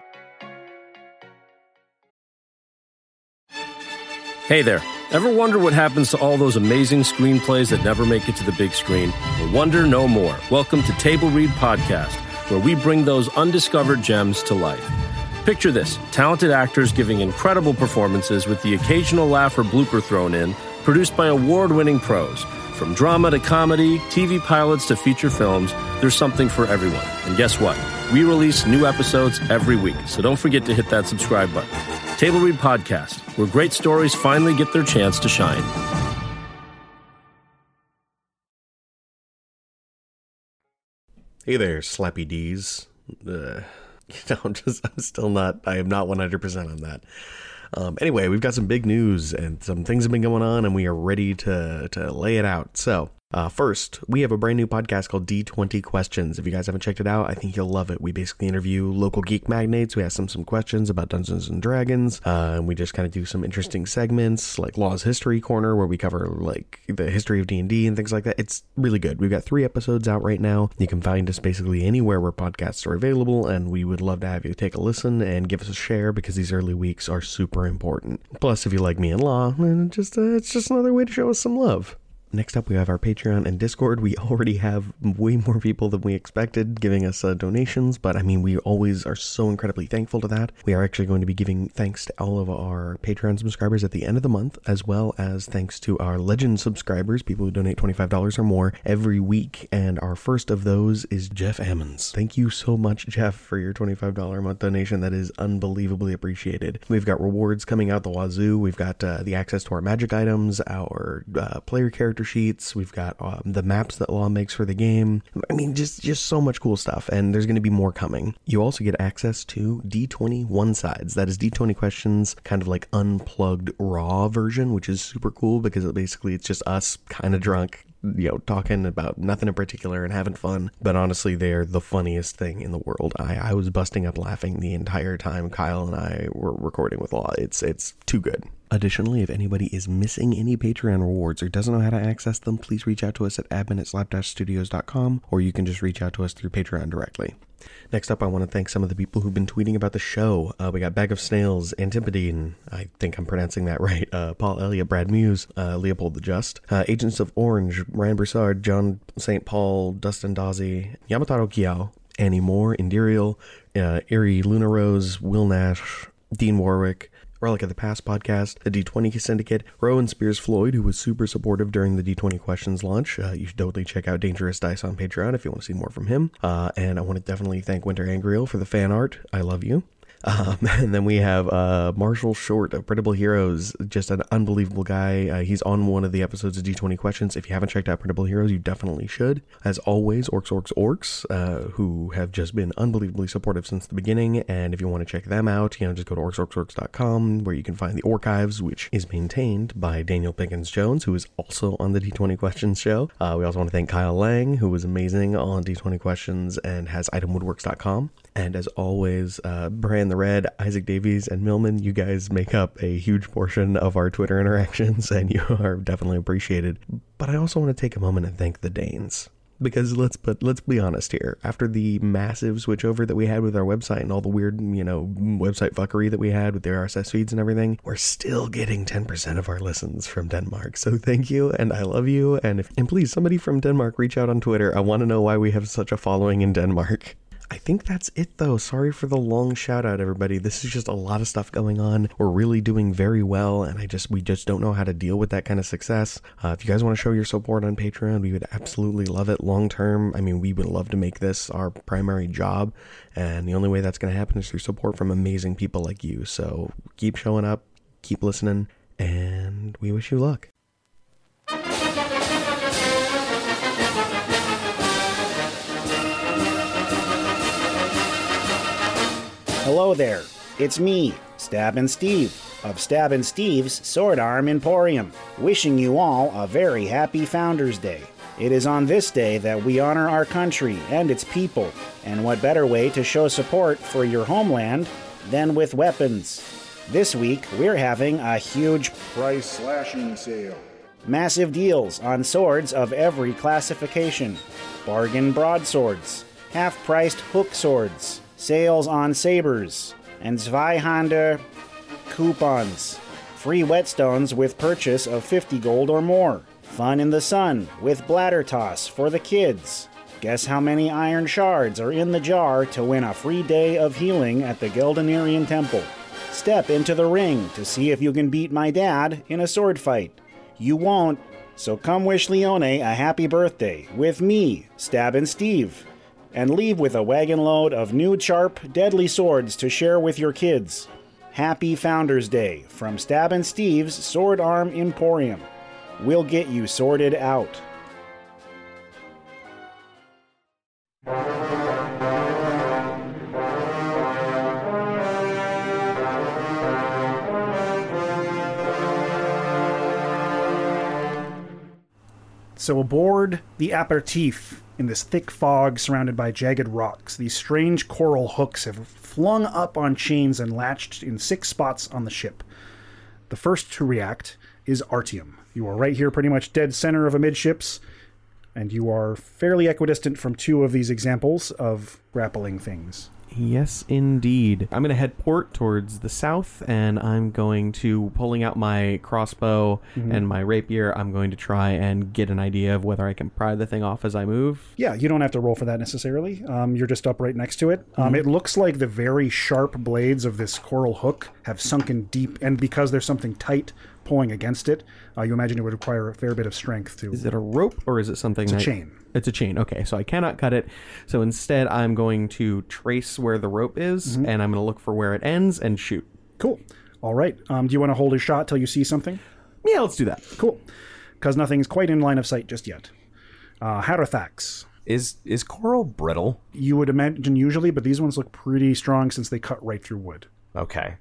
[SPEAKER 11] Hey there. Ever wonder what happens to all those amazing screenplays that never make it to the big screen? Well, wonder no more. Welcome to Table Read Podcast, where we bring those undiscovered gems to life. Picture this, talented actors giving incredible performances with the occasional laugh or blooper thrown in, produced by award-winning pros. From drama to comedy, TV pilots to feature films, there's something for everyone. And guess what? We release new episodes every week, so don't forget to hit that subscribe button. Table Read Podcast, where great stories finally get their chance to shine.
[SPEAKER 5] Hey there, Slappy D's. I am not 100% on that. Anyway, we've got some big news and some things have been going on, and we are ready to lay it out. So, first, we have a brand new podcast called D20 Questions. If you guys haven't checked it out, I think you'll love it. We basically interview local geek magnates. We ask them some questions about Dungeons and Dragons, and we just kind of do some interesting segments, like Law's History Corner, where we cover like the history of D&D and things like that. It's really good. We've got 3 episodes out right now. You can find us basically anywhere where podcasts are available, and we would love to have you take a listen and give us a share, because these early weeks are super important. Plus, if you like me and Law, it's just another way to show us some love. Next up, we have our Patreon and Discord. We already have way more people than we expected giving us donations, but I mean, we always are so incredibly thankful to that. We are actually going to be giving thanks to all of our Patreon subscribers at the end of the month, as well as thanks to our Legend subscribers, people who donate $25 or more every week, and our first of those is Jeff Ammons. Thank you so much, Jeff, for your $25 a month donation. That is unbelievably appreciated. We've got rewards coming out the wazoo. We've got the access to our magic items, our player character sheets. We've got the maps that Law makes for the game. I mean, just so much cool stuff, and there's going to be more coming. You also get access to D20 One-Sides. That is D20 Questions, kind of like unplugged raw version, which is super cool because it's just us kind of drunk, talking about nothing in particular and having fun. But honestly, they're the funniest thing in the world. I was busting up laughing the entire time Kyle and I were recording with Law. It's too good. Additionally, if anybody is missing any Patreon rewards or doesn't know how to access them, please reach out to us at admin@slap-studios.com, or you can just reach out to us through Patreon directly. Next up, I want to thank some of the people who've been tweeting about the show. We got Bag of Snails, Antipodine, I think I'm pronouncing that right, Paul Elliott, Brad Muse, Leopold the Just, Agents of Orange, Ryan Broussard, John St. Paul, Dustin Dawsey, Yamataro Kiao, Annie Moore, Indirial, Erie Luna Rose, Will Nash, Dean Warwick, Relic of the Past podcast, the D20 Syndicate, Rowan Spears Floyd, who was super supportive during the D20 Questions launch. You should totally check out Dangerous Dice on Patreon if you want to see more from him. And I want to definitely thank Winter Angriel for the fan art. I love you. And then we have Marshall Short of Printable Heroes, just an unbelievable guy. He's on one of the episodes of D20 Questions. If you haven't checked out Printable Heroes, you definitely should. As always, Orcs, who have just been unbelievably supportive since the beginning. And if you want to check them out, just go to orcs.com, where you can find the archives, which is maintained by Daniel Pickens-Jones, who is also on the D20 Questions show. We also want to thank Kyle Lang, who was amazing on D20 Questions and has itemwoodworks.com. And as always, Bran the the Red, Isaac Davies, and Millman. You guys make up a huge portion of our Twitter interactions, and you are definitely appreciated. But I also want to take a moment and thank the Danes. Because let's be honest here. After the massive switchover that we had with our website and all the weird, website fuckery that we had with the RSS feeds and everything, we're still getting 10% of our listens from Denmark. So thank you, and I love you. And please, somebody from Denmark, reach out on Twitter. I want to know why we have such a following in Denmark. I think that's it, though. Sorry for the long shout out, everybody. This is just a lot of stuff going on. We're really doing very well, and we just don't know how to deal with that kind of success. If you guys want to show your support on Patreon, we would absolutely love it long term. I mean, we would love to make this our primary job, and the only way that's going to happen is through support from amazing people like you. So keep showing up, keep listening, and we wish you luck.
[SPEAKER 1] Hello there, it's me, Stabbin' Steve, of Stabbin' Steve's Sword Arm Emporium, wishing you all a very happy Founders Day. It is on this day that we honor our country and its people, and what better way to show support for your homeland than with weapons. This week, we're having a huge
[SPEAKER 12] price slashing sale.
[SPEAKER 1] Massive deals on swords of every classification, bargain broadswords, half-priced hook swords, sales on sabers, and Zweihander coupons. Free whetstones with purchase of 50 gold or more. Fun in the sun with bladder toss for the kids. Guess how many iron shards are in the jar to win a free day of healing at the Gildenarian Temple. Step into the ring to see if you can beat my dad in a sword fight. You won't, so come wish Leone a happy birthday with me, Stabbin' Steve, and leave with a wagon load of new sharp, deadly swords to share with your kids. Happy Founders Day from Stabbin' Steve's Sword Arm Emporium. We'll get you sorted out.
[SPEAKER 3] So aboard the aperitif, in this thick fog surrounded by jagged rocks, these strange coral hooks have flung up on chains and latched in 6 spots on the ship. The first to react is Artyom. You are right here pretty much dead center of amidships, and you are fairly equidistant from 2 of these examples of grappling things.
[SPEAKER 5] Yes, indeed. I'm going to head port towards the south, and I'm going to, pulling out my crossbow and my rapier, I'm going to try and get an idea of whether I can pry the thing off as I move.
[SPEAKER 3] Yeah, you don't have to roll for that necessarily. You're just up right next to it. It looks like the very sharp blades of this coral hook have sunken deep, and because there's something tight pulling against it, you imagine it would require a fair bit of strength to...
[SPEAKER 5] Is it a rope, or is it something...
[SPEAKER 3] It's a chain.
[SPEAKER 5] It's a chain. Okay, so I cannot cut it. So instead, I'm going to trace where the rope is, and I'm going to look for where it ends and shoot.
[SPEAKER 3] Cool. All right. Do you want to hold a shot till you see something?
[SPEAKER 5] Yeah, let's do that.
[SPEAKER 3] Cool. Because nothing's quite in line of sight just yet. Harathax.
[SPEAKER 8] Is coral brittle?
[SPEAKER 3] You would imagine usually, but these ones look pretty strong since they cut right through wood.
[SPEAKER 8] Okay.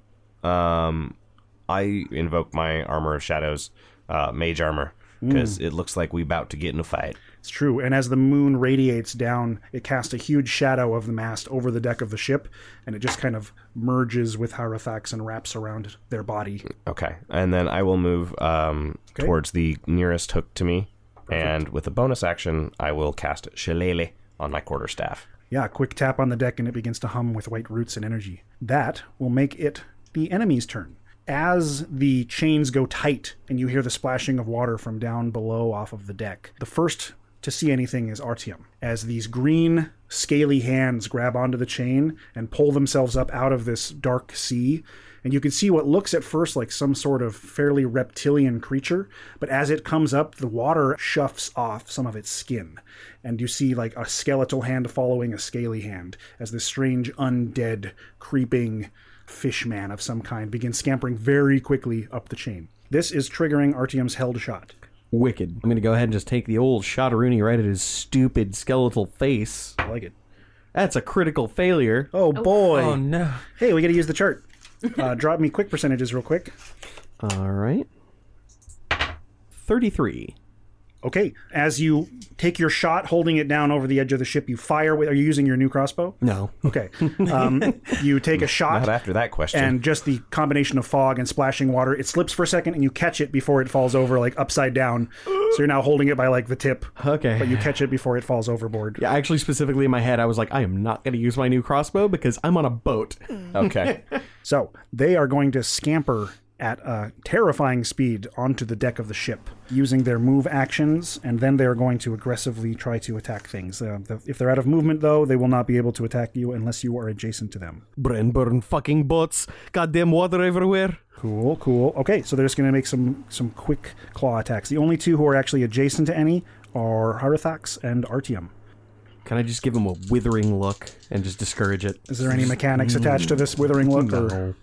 [SPEAKER 8] I invoke my Armor of Shadows, mage armor, because it looks like we about to get in a fight.
[SPEAKER 3] It's true, and as the moon radiates down, it casts a huge shadow of the mast over the deck of the ship, and it just kind of merges with Harathax and wraps around their body.
[SPEAKER 8] Okay, and then I will move towards the nearest hook to me, and with a bonus action, I will cast Shillelagh on my quarterstaff.
[SPEAKER 3] Yeah, quick tap on the deck, and it begins to hum with white roots and energy. That will make it the enemy's turn. As the chains go tight and you hear the splashing of water from down below off of the deck, the first to see anything is Artyom, as these green, scaly hands grab onto the chain and pull themselves up out of this dark sea. And you can see what looks at first like some sort of fairly reptilian creature, but as it comes up, the water shuffs off some of its skin. And you see like a skeletal hand following a scaly hand, as this strange, undead, creeping fish man of some kind begins scampering very quickly up the chain. This is triggering Artyom's held shot.
[SPEAKER 5] Wicked. I'm going to go ahead and just take the old shot-a-rooney right at his stupid skeletal face.
[SPEAKER 3] I like it.
[SPEAKER 5] That's a critical failure.
[SPEAKER 3] Oh, boy.
[SPEAKER 7] Oh, no.
[SPEAKER 3] Hey, we got to use the chart. Drop me quick percentages real quick.
[SPEAKER 5] All right. 33.
[SPEAKER 3] Okay, as you take your shot, holding it down over the edge of the ship, you fire with... Are you using your new crossbow?
[SPEAKER 5] No.
[SPEAKER 3] Okay. You take a shot.
[SPEAKER 8] Not after that question.
[SPEAKER 3] And just the combination of fog and splashing water, it slips for a second and you catch it before it falls over, like upside down. So you're now holding it by like the tip.
[SPEAKER 5] Okay.
[SPEAKER 3] But you catch it before it falls overboard.
[SPEAKER 5] Yeah, actually, specifically in my head, I was like, I am not going to use my new crossbow because I'm on a boat.
[SPEAKER 8] Okay.
[SPEAKER 3] So they are going to scamper at a terrifying speed onto the deck of the ship using their move actions, and then they're going to aggressively try to attack things. If they're out of movement, though, they will not be able to attack you unless you are adjacent to them.
[SPEAKER 5] Brenburn fucking boats. Goddamn water everywhere.
[SPEAKER 3] Cool. Okay, so they're just going to make some quick claw attacks. The only two who are actually adjacent to any are Harithax and Artyom.
[SPEAKER 5] Can I just give him a withering look and just discourage it?
[SPEAKER 3] Is there any mechanics attached to this withering look?
[SPEAKER 5] No.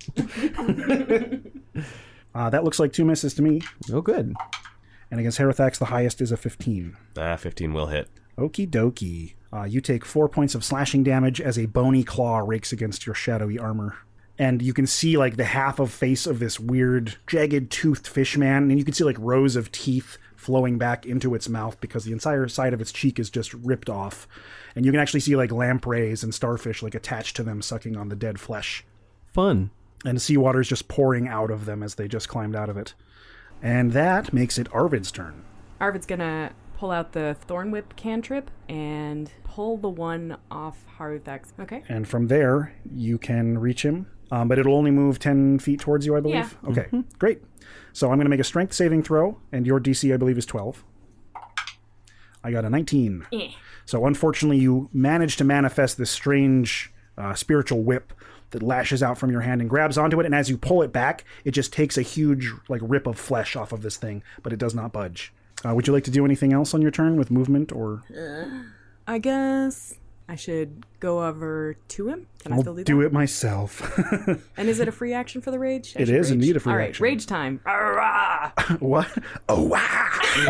[SPEAKER 3] That looks like 2 misses to me.
[SPEAKER 5] Oh, good.
[SPEAKER 3] And against Harithax, the highest is a 15.
[SPEAKER 8] 15 will hit.
[SPEAKER 3] Okie dokie. You take 4 points of slashing damage as a bony claw rakes against your shadowy armor. And you can see like the half of face of this weird, jagged-toothed fish man, and you can see like rows of teeth flowing back into its mouth because the entire side of its cheek is just ripped off. And you can actually see like lampreys and starfish like attached to them, sucking on the dead flesh.
[SPEAKER 5] Fun.
[SPEAKER 3] And seawater is just pouring out of them as they just climbed out of it. And that makes it Arvid's turn.
[SPEAKER 6] Arvid's gonna pull out the Thorn Whip cantrip and pull the one off Harithax. Okay.
[SPEAKER 3] And from there, you can reach him. But it'll only move 10 feet towards you, I believe?
[SPEAKER 6] Yeah.
[SPEAKER 3] Okay, great. So I'm going to make a strength saving throw, and your DC, I believe, is 12. I got a 19.
[SPEAKER 6] Yeah.
[SPEAKER 3] So unfortunately, you manage to manifest this strange spiritual whip that lashes out from your hand and grabs onto it, and as you pull it back, it just takes a huge like rip of flesh off of this thing, but it does not budge. Would you like to do anything else on your turn with movement, or...?
[SPEAKER 6] I guess I should go over to him. Can I still do that?
[SPEAKER 3] I'll do it myself.
[SPEAKER 6] And is it a free action for the rage?
[SPEAKER 3] It is indeed a free
[SPEAKER 6] All right,
[SPEAKER 3] action.
[SPEAKER 6] rage time.
[SPEAKER 3] What? Oh, wow.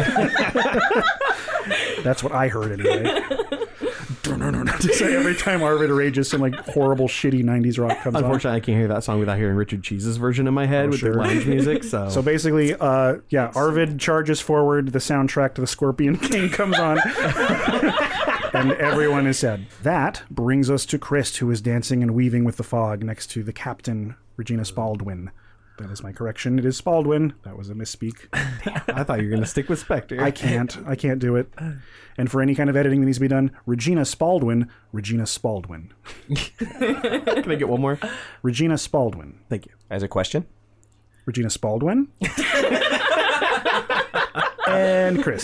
[SPEAKER 3] That's what I heard anyway. So every time Arvid rages, some like horrible, shitty 90s rock comes on.
[SPEAKER 5] Unfortunately, I can't hear that song without hearing Richard Cheese's version in my head with the lounge music. So
[SPEAKER 3] basically, Arvid charges forward, the soundtrack to the Scorpion King comes on, and everyone is sad. That brings us to Christ, who is dancing and weaving with the fog next to the captain, Regina Spaldwin. That is my correction. It is Spaldwin. That was a misspeak.
[SPEAKER 5] I thought you were going to stick with Spectre.
[SPEAKER 3] I can't do it. And for any kind of editing that needs to be done, Regina Spaldwin. Can
[SPEAKER 5] I get one more?
[SPEAKER 3] Regina Spaldwin.
[SPEAKER 5] Thank you.
[SPEAKER 8] As a question?
[SPEAKER 3] Regina Spaldwin. And Chris.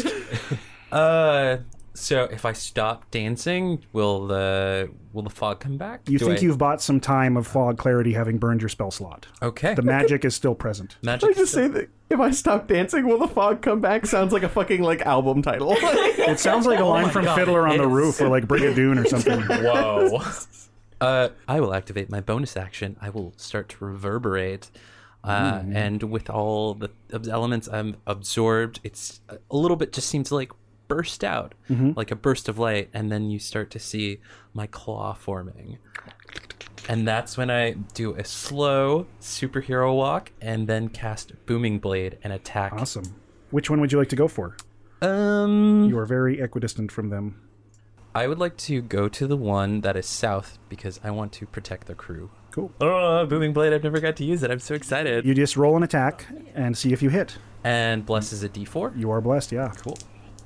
[SPEAKER 7] So if I stop dancing, will the fog come back?
[SPEAKER 3] You think you've bought some time of fog clarity having burned your spell slot.
[SPEAKER 7] Okay.
[SPEAKER 3] The magic is still present.
[SPEAKER 5] I just say that if I stop dancing, will the fog come back? Sounds like a fucking like album title.
[SPEAKER 3] It sounds like a line from Fiddler on the Roof or like Brigadoon or something.
[SPEAKER 7] Whoa. I will activate my bonus action. I will start to reverberate. And with all the elements I'm absorbed, it's a little bit just seems like burst out, like a burst of light, and then you start to see my claw forming. And that's when I do a slow superhero walk and then cast Booming Blade and attack.
[SPEAKER 3] Awesome. Which one would you like to go for? You are very equidistant from them.
[SPEAKER 7] I would like to go to the one that is south because I want to protect the crew.
[SPEAKER 3] Cool.
[SPEAKER 7] Oh, Booming Blade, I've never got to use it. I'm so excited.
[SPEAKER 3] You just roll an attack and see if you hit.
[SPEAKER 7] And bless is a d4?
[SPEAKER 3] You are blessed, yeah.
[SPEAKER 7] Cool.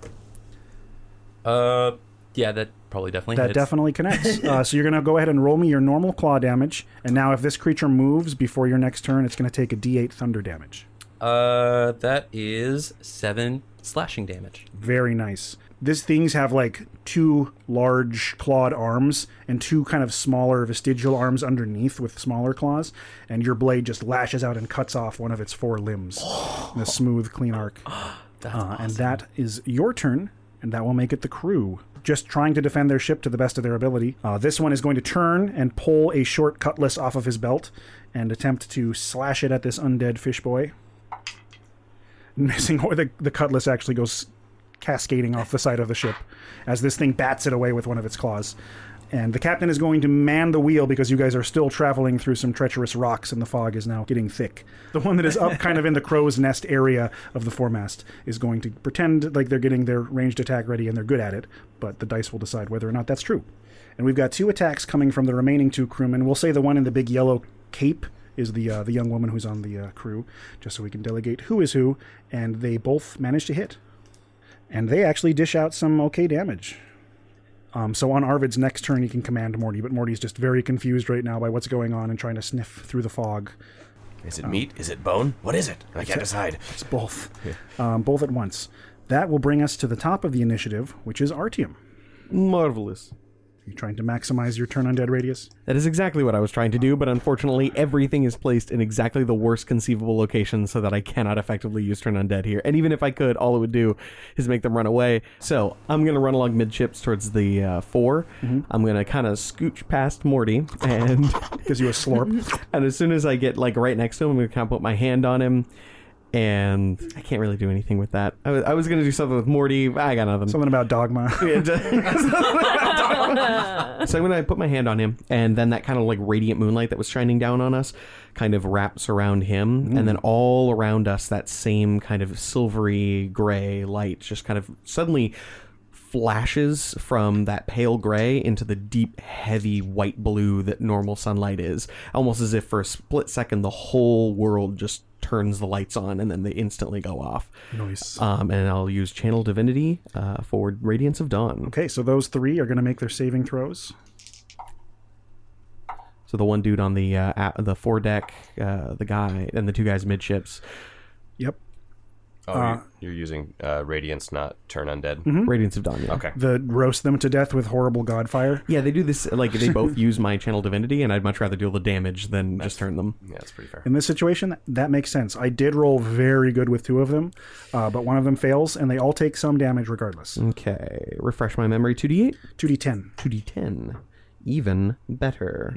[SPEAKER 7] Yeah, that probably definitely
[SPEAKER 3] That
[SPEAKER 7] hits.
[SPEAKER 3] definitely connects. So you're going to go ahead and roll me your normal claw damage. And now if this creature moves before your next turn, it's going to take a d8 thunder damage.
[SPEAKER 7] That is 7 slashing damage.
[SPEAKER 3] Very nice. These things have like 2 large clawed arms and 2 kind of smaller vestigial arms underneath with smaller claws. And your blade just lashes out and cuts off one of its 4 limbs in a smooth, clean arc.
[SPEAKER 7] That's awesome.
[SPEAKER 3] And that is your turn. And that will make it the crew, just trying to defend their ship to the best of their ability. This one is going to turn and pull a short cutlass off of his belt and attempt to slash it at this undead fish boy. Missing, or the cutlass actually goes cascading off the side of the ship as this thing bats it away with one of its claws. And the captain is going to man the wheel because you guys are still traveling through some treacherous rocks and the fog is now getting thick. The one that is up kind of in the crow's nest area of the foremast is going to pretend like they're getting their ranged attack ready and they're good at it, but the dice will decide whether or not that's true. And we've got 2 attacks coming from the remaining 2 crewmen. We'll say the one in the big yellow cape is the young woman who's on the crew, just so we can delegate who is who, and they both manage to hit. And they actually dish out some okay damage. So on Arvid's next turn, he can command Morty, but Morty's just very confused right now by what's going on and trying to sniff through the fog.
[SPEAKER 8] Is it meat? Is it bone? What is it? I can't decide.
[SPEAKER 3] It's both. Both at once. That will bring us to the top of the initiative, which is Artyom.
[SPEAKER 5] Marvelous.
[SPEAKER 3] Are you trying to maximize your turn undead radius?
[SPEAKER 5] That is exactly what I was trying to do, but unfortunately everything is placed in exactly the worst conceivable location so that I cannot effectively use turn undead here. And even if I could, all it would do is make them run away. So I'm going to run along midships towards the 4. I'm going to kind of scooch past Morty and...
[SPEAKER 3] Gives you a slurp.
[SPEAKER 5] And as soon as I get like right next to him, I'm going to kind of put my hand on him. And I can't really do anything with that. I was going to do something with Morty. I got nothing.
[SPEAKER 3] Something about dogma.
[SPEAKER 5] So I'm going to put my hand on him, and then that kind of like radiant moonlight that was shining down on us kind of wraps around him, and then all around us that same kind of silvery gray light just kind of suddenly flashes from that pale gray into the deep, heavy white blue that normal sunlight is. Almost as if for a split second the whole world just turns the lights on and then they instantly go off.
[SPEAKER 3] Nice.
[SPEAKER 5] And I'll use Channel Divinity for Radiance of Dawn.
[SPEAKER 3] Okay, so those 3 are going to make their saving throws.
[SPEAKER 5] So the one dude on the foredeck, the guy, and the 2 guys midships.
[SPEAKER 3] Yep.
[SPEAKER 8] Oh, you're using Radiance, not Turn Undead?
[SPEAKER 5] Radiance of Dawn, yeah.
[SPEAKER 8] Okay.
[SPEAKER 3] The roast them to death with horrible godfire.
[SPEAKER 5] Yeah, they do this, like, they both use my Channel Divinity, and I'd much rather deal the damage than just turn them.
[SPEAKER 8] Yeah, that's pretty fair.
[SPEAKER 3] In this situation, that makes sense. I did roll very good with 2 of them, but one of them fails, and they all take some damage regardless.
[SPEAKER 5] Okay. Refresh my memory. 2d8?
[SPEAKER 3] 2d10.
[SPEAKER 5] 2d10. Even better.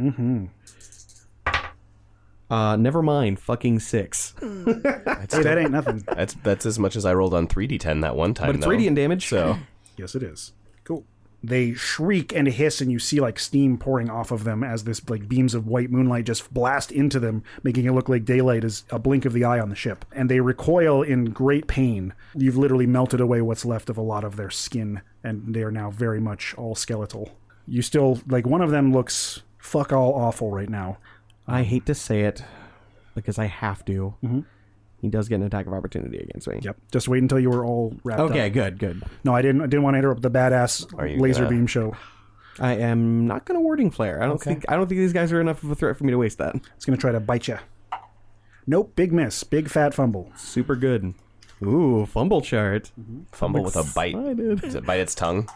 [SPEAKER 5] Never mind. Fucking 6.
[SPEAKER 3] Hey, that ain't nothing.
[SPEAKER 8] That's as much as I rolled on 3d10 that one time,
[SPEAKER 5] But it's radiant damage.
[SPEAKER 8] So
[SPEAKER 3] Yes, it is. Cool. They shriek and hiss, and you see like steam pouring off of them as this like beams of white moonlight just blast into them, making it look like daylight is a blink of the eye on the ship. And they recoil in great pain. You've literally melted away what's left of a lot of their skin, and they are now very much all skeletal. You still, like, one of them looks fuck all awful right now.
[SPEAKER 5] I hate to say it, because I have to. He does get an attack of opportunity against me.
[SPEAKER 3] Yep. Just wait until you were all wrapped up.
[SPEAKER 5] Okay, good.
[SPEAKER 3] No, I didn't want to interrupt the badass laser beam show.
[SPEAKER 5] I am not going to warding flare. I don't think these guys are enough of a threat for me to waste that.
[SPEAKER 3] It's going to try to bite you. Nope, big miss. Big fat fumble.
[SPEAKER 5] Super good. Ooh, fumble chart.
[SPEAKER 8] Fumble with a bite. Does it bite its tongue?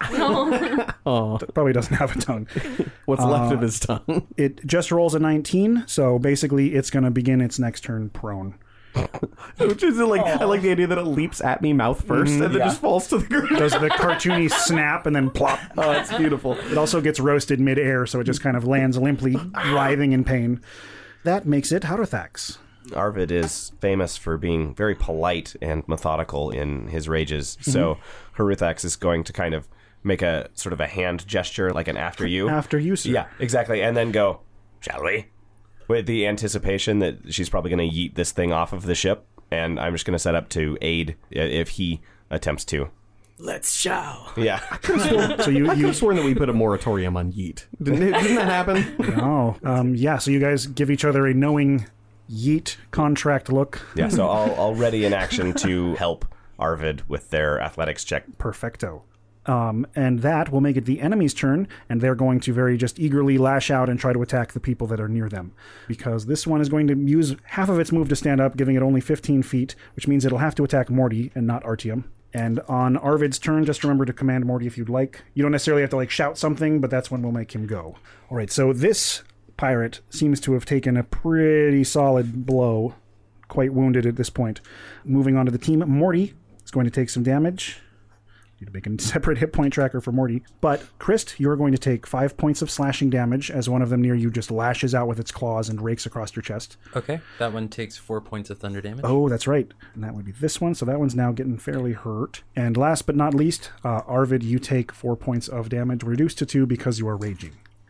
[SPEAKER 5] Oh,
[SPEAKER 3] probably doesn't have a tongue.
[SPEAKER 5] What's left of his tongue?
[SPEAKER 3] It just rolls a 19, so basically it's going to begin its next turn prone.
[SPEAKER 5] Which is like, I like the idea that it leaps at me mouth first and then just falls to the ground.
[SPEAKER 3] Does the cartoony snap and then plop.
[SPEAKER 5] Oh, that's beautiful.
[SPEAKER 3] It also gets roasted midair, so it just kind of lands limply, writhing in pain. That makes it Haurthax.
[SPEAKER 8] Arvid is famous for being very polite and methodical in his rages, so Haurthax is going to kind of make a sort of a hand gesture, like an after you.
[SPEAKER 3] After you, sir.
[SPEAKER 8] Yeah, exactly, and then go, shall we? With the anticipation that she's probably going to yeet this thing off of the ship, and I'm just going to set up to aid if he attempts to.
[SPEAKER 4] Let's show.
[SPEAKER 8] Yeah.
[SPEAKER 5] So you could have sworn that we put a moratorium on yeet. Didn't that happen?
[SPEAKER 3] No. Yeah, so you guys give each other a knowing yeet contract look.
[SPEAKER 8] Yeah, so I'll ready an action to help Arvid with their athletics check.
[SPEAKER 3] Perfecto. And that will make it the enemy's turn, and they're going to very just eagerly lash out and try to attack the people that are near them. Because this one is going to use half of its move to stand up, giving it only 15 feet, which means it'll have to attack Morty and not Artyom. And on Arvid's turn, just remember to command Morty if you'd like. You don't necessarily have to like shout something, but that's when we'll make him go. All right, so this pirate seems to have taken a pretty solid blow, quite wounded at this point. Moving on to the team, Morty is going to take some damage. Need to make a separate hit point tracker for Morty. But, Christ, you're going to take 5 points of slashing damage as one of them near you just lashes out with its claws and rakes across your chest.
[SPEAKER 7] Okay, that one takes 4 points of thunder damage.
[SPEAKER 3] Oh, that's right. And that would be this one, so that one's now getting fairly hurt. And last but not least, Arvid, you take 4 points of damage, reduced to 2 because you are raging.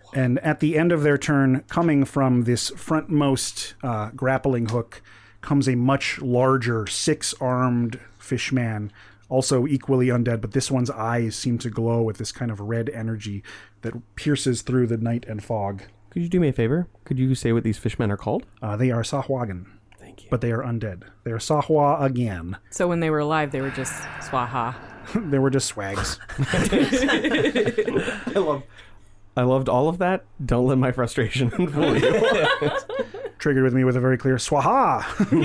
[SPEAKER 3] And at the end of their turn, coming from this frontmost grappling hook, comes a much larger 6-armed fishman, also equally undead, but this one's eyes seem to glow with this kind of red energy that pierces through the night and fog.
[SPEAKER 5] Could you do me a favor? Could you say what these fishmen are called?
[SPEAKER 3] They are Sahuagin.
[SPEAKER 5] Thank you.
[SPEAKER 3] But they are undead. They are Sahua again.
[SPEAKER 6] So when they were alive, they were just Swaha.
[SPEAKER 3] They were just swags.
[SPEAKER 5] I loved all of that. Don't let my frustration fool you.
[SPEAKER 3] Triggered with me with a very clear Swaha.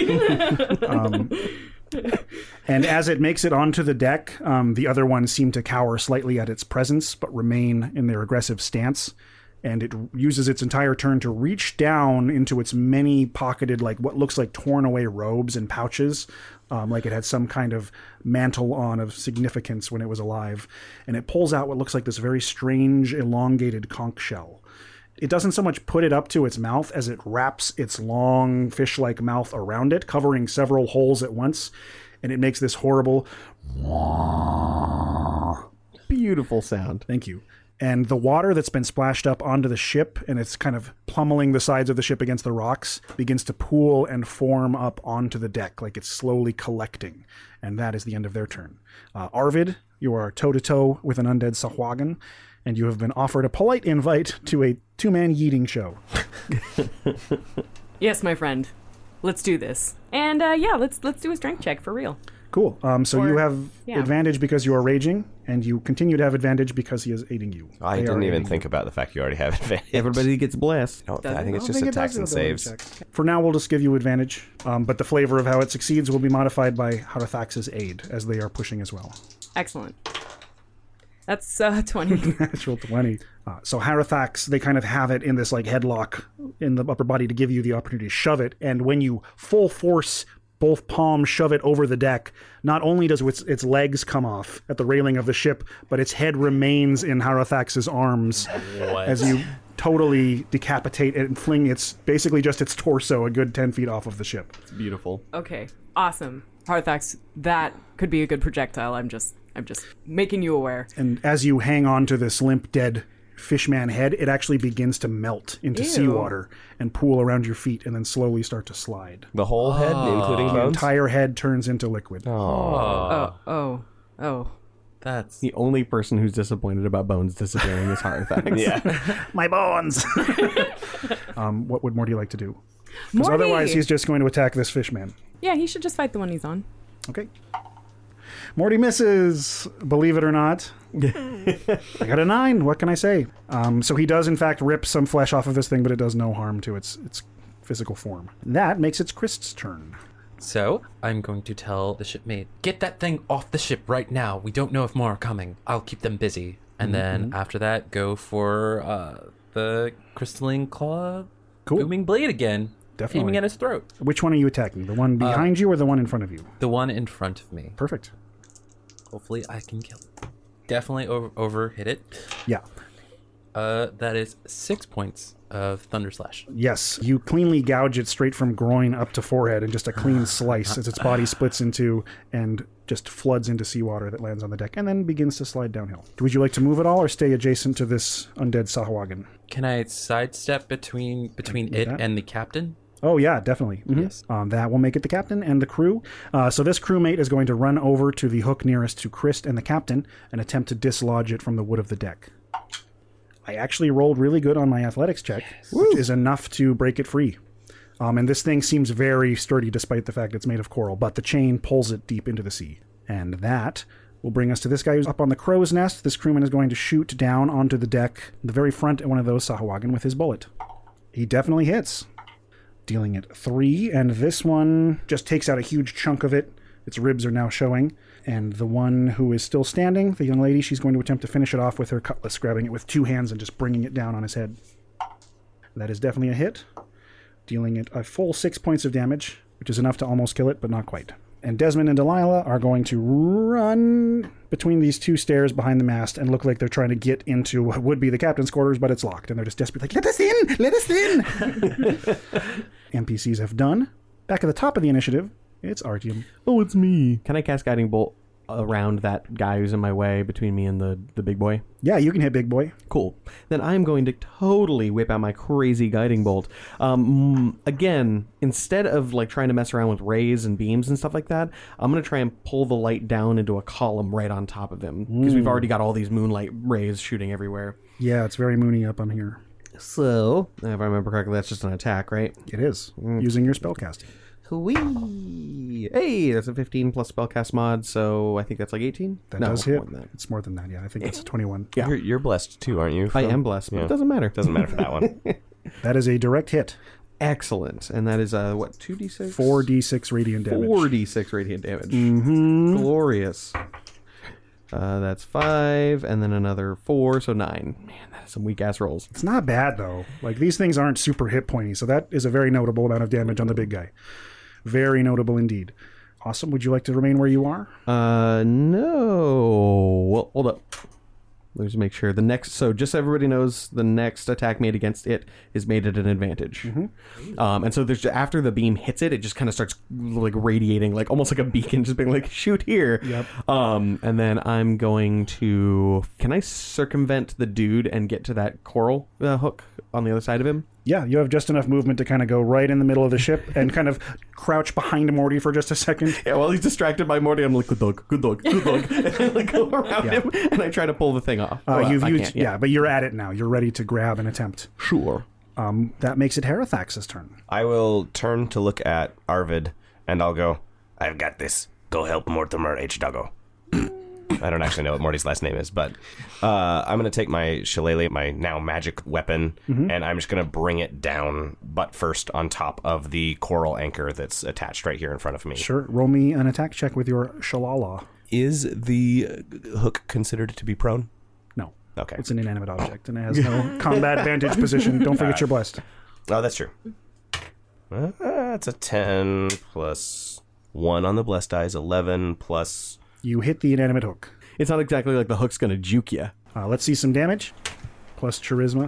[SPEAKER 3] And as it makes it onto the deck, the other ones seem to cower slightly at its presence, but remain in their aggressive stance. And it uses its entire turn to reach down into its many pocketed, like what looks like torn away robes and pouches, like it had some kind of mantle on of significance when it was alive. And it pulls out what looks like this very strange, elongated conch shell. It doesn't so much put it up to its mouth as it wraps its long fish-like mouth around it, covering several holes at once. And it makes this horrible...
[SPEAKER 5] Beautiful sound.
[SPEAKER 3] Thank you. And the water that's been splashed up onto the ship, and it's kind of pummeling the sides of the ship against the rocks, begins to pool and form up onto the deck, like it's slowly collecting. And that is the end of their turn. Arvid, you are toe-to-toe with an undead Sahuagin, and you have been offered a polite invite to a 2-man yeeting show.
[SPEAKER 6] Yes, my friend. Let's do this. And let's do a strength check for real.
[SPEAKER 3] Cool. So you have advantage because you are raging, and you continue to have advantage because he is aiding you.
[SPEAKER 8] I didn't even think about the fact you already have advantage.
[SPEAKER 5] Everybody gets blessed.
[SPEAKER 8] I think it's just attacks and saves.
[SPEAKER 3] For now, we'll just give you advantage, but the flavor of how it succeeds will be modified by Harathax's aid, as they are pushing as well.
[SPEAKER 6] Excellent. That's 20.
[SPEAKER 3] Natural 20. So Harathax, they kind of have it in this like headlock in the upper body to give you the opportunity to shove it, and when you full force both palms shove it over the deck, not only does its legs come off at the railing of the ship, but its head remains in Harathax's arms as you totally decapitate it and fling basically just its torso a good 10 feet off of the ship.
[SPEAKER 5] It's beautiful.
[SPEAKER 6] Okay, awesome. Harathax, that could be a good projectile. I'm just making you aware.
[SPEAKER 3] And as you hang on to this limp, dead fishman head, it actually begins to melt into seawater and pool around your feet and then slowly start to slide.
[SPEAKER 8] The whole head, including bones?
[SPEAKER 3] The entire head turns into liquid.
[SPEAKER 6] Oh.
[SPEAKER 5] That's the only person who's disappointed about bones disappearing is Harathax.
[SPEAKER 8] Yeah.
[SPEAKER 3] My bones! What would Morty like to do? Because
[SPEAKER 6] Morty!
[SPEAKER 3] Otherwise he's just going to attack this fishman.
[SPEAKER 6] Yeah, he should just fight the one he's on.
[SPEAKER 3] Okay. Morty misses, believe it or not. I got a 9. What can I say? So he does, in fact, rip some flesh off of this thing, but it does no harm to its physical form. That makes it Krist's turn.
[SPEAKER 7] So, I'm going to tell the shipmate, get that thing off the ship right now. We don't know if more are coming. I'll keep them busy. And then after that, go for the crystalline claw booming blade again.
[SPEAKER 3] Definitely.
[SPEAKER 7] Aiming at his throat.
[SPEAKER 3] Which one are you attacking? The one behind you or the one in front of you?
[SPEAKER 7] The one in front of me.
[SPEAKER 3] Perfect.
[SPEAKER 7] Hopefully I can kill it. Definitely over hit it.
[SPEAKER 3] Yeah.
[SPEAKER 7] That is 6 points of Thunder Slash.
[SPEAKER 3] Yes, you cleanly gouge it straight from groin up to forehead in just a clean slice as its body splits into and just floods into seawater that lands on the deck and then begins to slide downhill. Would you like to move at all or stay adjacent to this undead Sahuagin?
[SPEAKER 7] Can I sidestep between it and the captain?
[SPEAKER 3] Oh, yeah, definitely. Mm-hmm.
[SPEAKER 7] Yes.
[SPEAKER 3] That will make it the captain and the crew. So this crewmate is going to run over to the hook nearest to Krist and the captain and attempt to dislodge it from the wood of the deck. I actually rolled really good on my athletics check, which is enough to break it free. And this thing seems very sturdy despite the fact it's made of coral, but the chain pulls it deep into the sea. And that will bring us to this guy who's up on the crow's nest. This crewman is going to shoot down onto the deck, the very front of one of those Sahuagin with his bullet. He definitely hits, dealing it 3, and this one just takes out a huge chunk of it. Its ribs are now showing. And the one who is still standing, the young lady, she's going to attempt to finish it off with her cutlass, grabbing it with 2 hands and just bringing it down on his head. That is definitely a hit, dealing it a full 6 points of damage, which is enough to almost kill it, but not quite. And Desmond and Delilah are going to run between these 2 stairs behind the mast and look like they're trying to get into what would be the captain's quarters, but it's locked. And they're just desperately like, let us in! Let us in! NPCs have done. Back at the top of the initiative, it's Artyom.
[SPEAKER 5] Oh, it's me. Can I cast Guiding Bolt around that guy who's in my way between me and the big boy?
[SPEAKER 3] Yeah, you can hit big boy.
[SPEAKER 5] Cool. Then I'm going to totally whip out my crazy guiding bolt. Again, instead of like trying to mess around with rays and beams and stuff like that, I'm going to try and pull the light down into a column right on top of him, because we've already got all these moonlight rays shooting everywhere.
[SPEAKER 3] Yeah, it's very moony up on here.
[SPEAKER 5] So, if I remember correctly, that's just an attack, right?
[SPEAKER 3] It is, using your spellcasting.
[SPEAKER 5] Whee! Hey, that's a 15 plus spellcast mod, so I think that's like 18?
[SPEAKER 3] That does hit. It's more than that, yeah. I think it's a 21.
[SPEAKER 5] Yeah.
[SPEAKER 8] You're blessed too, aren't you?
[SPEAKER 5] I am blessed, but it doesn't matter.
[SPEAKER 8] Doesn't matter for that one.
[SPEAKER 3] That is a direct hit.
[SPEAKER 5] Excellent. And that is, what, 2d6?
[SPEAKER 3] 4d6 radiant damage.
[SPEAKER 5] 4d6 radiant damage. Mm-hmm. Glorious. That's 5, and then another 4, so 9. Man, that is some weak-ass rolls.
[SPEAKER 3] It's not bad, though. Like, these things aren't super hit pointy, so that is a very notable amount of damage on the big guy. Very notable indeed. Awesome. Would you like to remain where you are?
[SPEAKER 5] No. Well, hold up. Let me just make sure. So just so everybody knows, the next attack made against it is made at an advantage. Mm-hmm. And so there's after the beam hits it, it just kind of starts like radiating, like almost like a beacon, just being like, shoot here.
[SPEAKER 3] Yep.
[SPEAKER 5] And then I'm going to... Can I circumvent the dude and get to that coral hook on the other side of him?
[SPEAKER 3] Yeah, you have just enough movement to kind of go right in the middle of the ship and kind of crouch behind Morty for just a second.
[SPEAKER 5] Yeah, while he's distracted by Morty, I'm like, good dog, good dog, good dog. And I like go around him and I try to pull the thing off.
[SPEAKER 3] But you're at it now. You're ready to grab and attempt.
[SPEAKER 5] Sure.
[SPEAKER 3] That makes it Harathax's turn.
[SPEAKER 8] I will turn to look at Arvid and I'll go,
[SPEAKER 4] I've got this. Go help Mortimer H. Doggo.
[SPEAKER 8] I don't actually know what Morty's last name is, but I'm going to take my shillelagh, my now magic weapon, and I'm just going to bring it down butt first on top of the coral anchor that's attached right here in front of me.
[SPEAKER 3] Sure. Roll me an attack check with your shillelagh.
[SPEAKER 8] Is the hook considered to be prone?
[SPEAKER 3] No.
[SPEAKER 8] Okay.
[SPEAKER 3] It's an inanimate object, and it has no combat vantage position. Don't forget you're blessed.
[SPEAKER 8] Oh, that's true. It's a 10 plus 1 on the blessed die is 11 plus...
[SPEAKER 3] You hit the inanimate hook.
[SPEAKER 5] It's not exactly like the hook's going to juke you.
[SPEAKER 3] Let's see some damage. Plus charisma.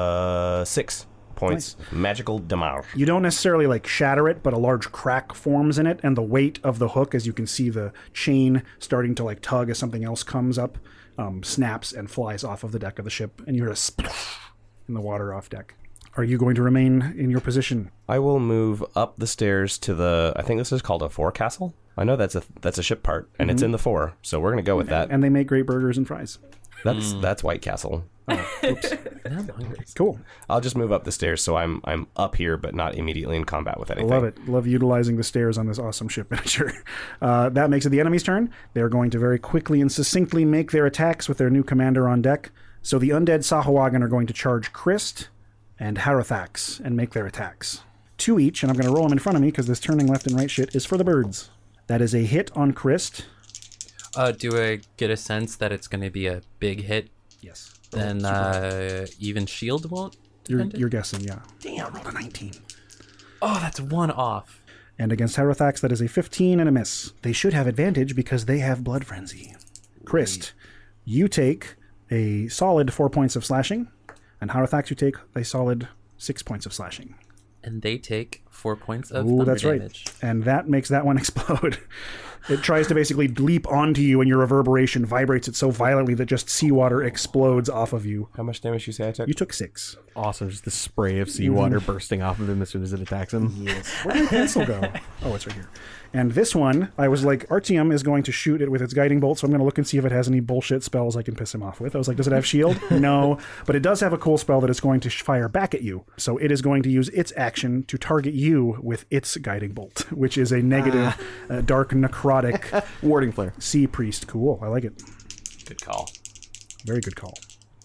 [SPEAKER 8] 6 points. Nice. Magical damage.
[SPEAKER 3] You don't necessarily like shatter it, but a large crack forms in it, and the weight of the hook, as you can see the chain starting to like tug as something else comes up, snaps and flies off of the deck of the ship, and you hear a splash in the water off deck. Are you going to remain in your position?
[SPEAKER 8] I will move up the stairs to the... I think this is called a forecastle. I know that's a ship part, and it's in the 4, so we're going to go with that.
[SPEAKER 3] And they make great burgers and fries.
[SPEAKER 8] That's White Castle.
[SPEAKER 3] Oh, oops. Cool.
[SPEAKER 8] I'll just move up the stairs, so I'm up here, but not immediately in combat with anything.
[SPEAKER 3] I love it. Love utilizing the stairs on this awesome ship miniature. That makes it the enemy's turn. They're going to very quickly and succinctly make their attacks with their new commander on deck. So the undead Sahuagin are going to charge Christ and Harathax and make their attacks. 2 each, and I'm going to roll them in front of me because this turning left and right shit is for the birds. That is a hit on Christ.
[SPEAKER 7] Do I get a sense that it's going to be a big hit?
[SPEAKER 3] Yes.
[SPEAKER 7] Then even shield won't
[SPEAKER 3] defend it? You're guessing, yeah.
[SPEAKER 7] Damn, I rolled a 19. Oh, that's 1 off.
[SPEAKER 3] And against Harathax, that is a 15 and a miss. They should have advantage because they have Blood Frenzy. Christ, you take a solid 4 points of slashing, and Harathax, you take a solid 6 points of slashing.
[SPEAKER 7] And they take 4 points of thunder
[SPEAKER 3] that's
[SPEAKER 7] damage.
[SPEAKER 3] Right. And that makes that one explode. It tries to basically leap onto you, and your reverberation vibrates it so violently that just seawater explodes off of you.
[SPEAKER 8] How much damage you say I took?
[SPEAKER 3] You took 6.
[SPEAKER 5] Awesome. Just the spray of seawater bursting off of him as soon as it attacks him.
[SPEAKER 3] Yes. Where did my pencil go? Oh, it's right here. And this one, I was like, Artyom is going to shoot it with its guiding bolt, so I'm going to look and see if it has any bullshit spells I can piss him off with. I was like, does it have shield? No. But it does have a cool spell that it's going to fire back at you. So it is going to use its action to target you with its guiding bolt, which is a negative, dark, necrotic...
[SPEAKER 5] Warding flare.
[SPEAKER 3] Sea priest. Cool. I like it.
[SPEAKER 8] Good call.
[SPEAKER 3] Very good call.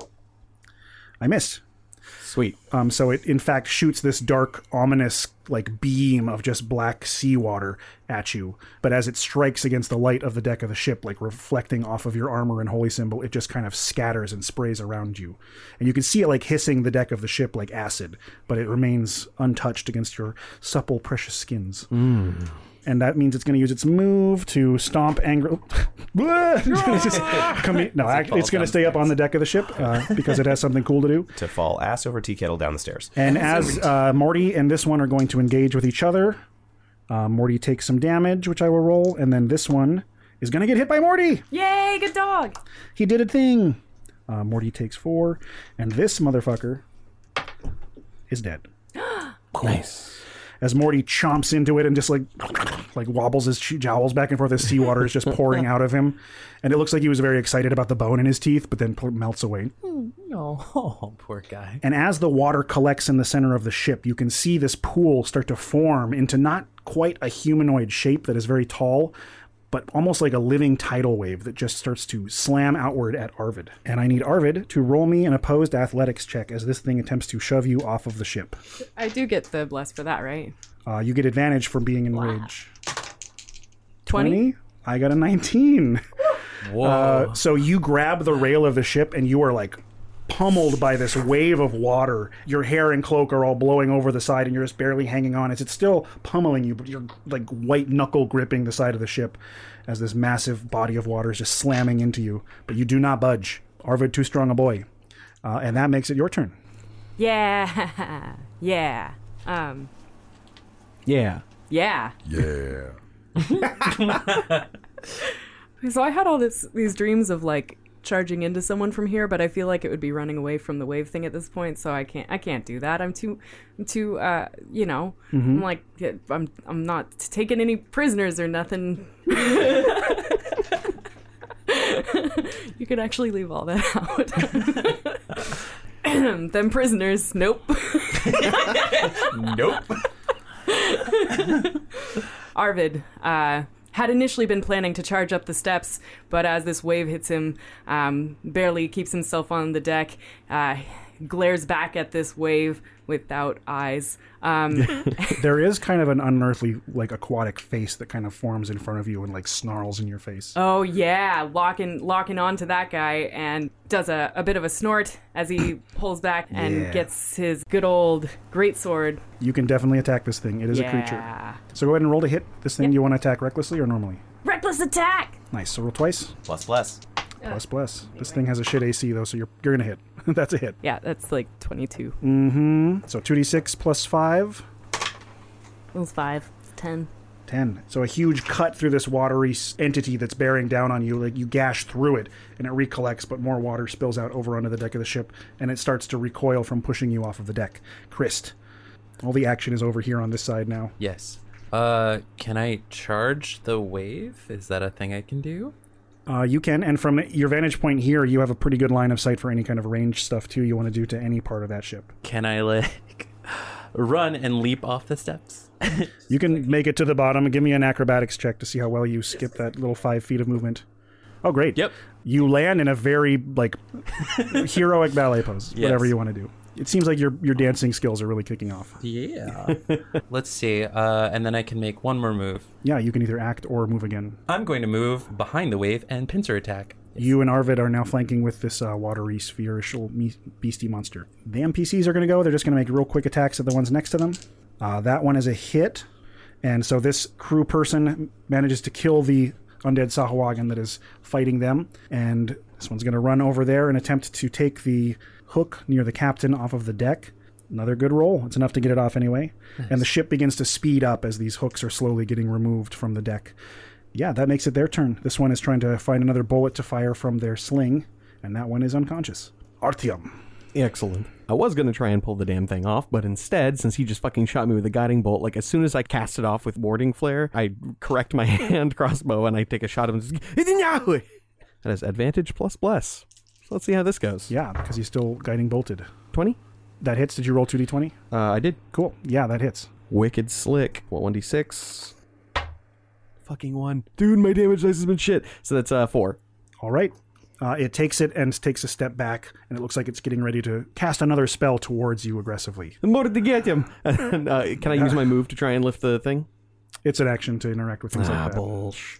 [SPEAKER 3] I missed.
[SPEAKER 5] Sweet.
[SPEAKER 3] So it, in fact, shoots this dark, ominous, like, beam of just black seawater at you. But as it strikes against the light of the deck of the ship, like, reflecting off of your armor and holy symbol, it just kind of scatters and sprays around you. And you can see it, like, hissing the deck of the ship like acid, but it remains untouched against your supple, precious skins. And that means it's going to use its move to stomp angry... it's going to stay up on the deck of the ship because it has something cool to do.
[SPEAKER 8] To fall ass over tea kettle down the stairs.
[SPEAKER 3] And as Morty and this one are going to engage with each other, Morty takes some damage, which I will roll, and then this one
[SPEAKER 1] is going to get hit by Morty.
[SPEAKER 6] Yay, good dog.
[SPEAKER 1] He did a thing. Morty takes 4, and this motherfucker is dead.
[SPEAKER 5] Nice.
[SPEAKER 1] As Morty chomps into it and just like wobbles his jowls back and forth as seawater is just pouring out of him. And it looks like he was very excited about the bone in his teeth, but then melts away.
[SPEAKER 7] Oh, poor guy.
[SPEAKER 1] And as the water collects in the center of the ship, you can see this pool start to form into not quite a humanoid shape that is very tall, but almost like a living tidal wave that just starts to slam outward at Arvid. And I need Arvid to roll me an opposed athletics check as this thing attempts to shove you off of the ship.
[SPEAKER 6] I do get the bless for that, right?
[SPEAKER 1] You get advantage for being in rage.
[SPEAKER 6] 20?
[SPEAKER 1] I got a 19.
[SPEAKER 7] Whoa.
[SPEAKER 1] So you grab the rail of the ship and you are like pummeled by this wave of water. Your hair and cloak are all blowing over the side and you're just barely hanging on. It's still pummeling you, but you're like white knuckle gripping the side of the ship as this massive body of water is just slamming into you. But you do not budge. Arvid, too strong a boy. And that makes it your turn.
[SPEAKER 6] Yeah. Yeah.
[SPEAKER 5] Yeah.
[SPEAKER 6] Yeah.
[SPEAKER 9] Yeah.
[SPEAKER 6] So I had all these dreams of like charging into someone from here, but I feel like it would be running away from the wave thing at this point, so I can't do that. I'm too you know, I'm like I'm not taking any prisoners or nothing. You could actually leave all that out. Them prisoners, nope.
[SPEAKER 7] Nope.
[SPEAKER 6] Arvid had initially been planning to charge up the steps, but as this wave hits him, barely keeps himself on the deck, glares back at this wave without eyes.
[SPEAKER 1] There is kind of an unearthly, like, aquatic face that kind of forms in front of you and, like, snarls in your face.
[SPEAKER 6] Oh, yeah, locking onto that guy and does a bit of a snort as he pulls back and gets his good old greatsword.
[SPEAKER 1] You can definitely attack this thing. It is a creature. So go ahead and roll to hit this thing. Do you want to attack recklessly or normally?
[SPEAKER 6] Reckless attack!
[SPEAKER 1] Nice. So roll twice.
[SPEAKER 8] Plus.
[SPEAKER 1] Plus. This thing has a shit AC, though, so you're going to hit. That's a hit.
[SPEAKER 6] Yeah, that's like 22.
[SPEAKER 1] So 2d6 plus 5.
[SPEAKER 6] It was 5. 10.
[SPEAKER 1] 10. So a huge cut through this watery entity that's bearing down on you. Like you gash through it, and it recollects, but more water spills out over onto the deck of the ship, and it starts to recoil from pushing you off of the deck. Christ. All the action is over here on this side now.
[SPEAKER 7] Yes. Can I charge the wave? Is that a thing I can do?
[SPEAKER 1] You can, and from your vantage point here, you have a pretty good line of sight for any kind of range stuff, too, you want to do to any part of that ship.
[SPEAKER 7] Can I, like, run and leap off the steps?
[SPEAKER 1] You can make it to the bottom. Give me an acrobatics check to see how well you skip that little 5 feet of movement. Oh, great.
[SPEAKER 7] Yep.
[SPEAKER 1] You land in a very, like, heroic ballet pose, whatever you want to do. It seems like your dancing skills are really kicking off.
[SPEAKER 7] Yeah. Let's see. And then I can make one more move.
[SPEAKER 1] Yeah, you can either act or move again.
[SPEAKER 7] I'm going to move behind the wave and pincer attack.
[SPEAKER 1] You and Arvid are now flanking with this watery, spherical beastie monster. The NPCs are going to go. They're just going to make real quick attacks at the ones next to them. That one is a hit. And so this crew person manages to kill the undead Sahuagin that is fighting them. And this one's going to run over there and attempt to take the hook near the captain off of the deck. Another good roll. It's enough to get it off anyway. Nice. And the ship begins to speed up as these hooks are slowly getting removed from the deck. Yeah, that makes it their turn. This one is trying to find another bullet to fire from their sling, and that one is unconscious. Artyom.
[SPEAKER 5] Excellent. I was going to try and pull the damn thing off, but instead, since he just fucking shot me with a guiding bolt, like as soon as I cast it off with warding flare, I correct my hand crossbow and I take a shot of him. That has advantage plus bless. So let's see how this goes.
[SPEAKER 1] Yeah, because he's still guiding bolted.
[SPEAKER 5] 20?
[SPEAKER 1] That hits. Did you roll 2d20?
[SPEAKER 5] I did.
[SPEAKER 1] Cool. Yeah, that hits.
[SPEAKER 5] Wicked slick. What, 1d6? Fucking 1. Dude, my damage dice has been shit. So that's 4.
[SPEAKER 1] All right. It takes it and takes a step back, and it looks like it's getting ready to cast another spell towards you aggressively.
[SPEAKER 5] More to get him. Can I use my move to try and lift the thing?
[SPEAKER 1] It's an action to interact with things like that.
[SPEAKER 5] Bullsh.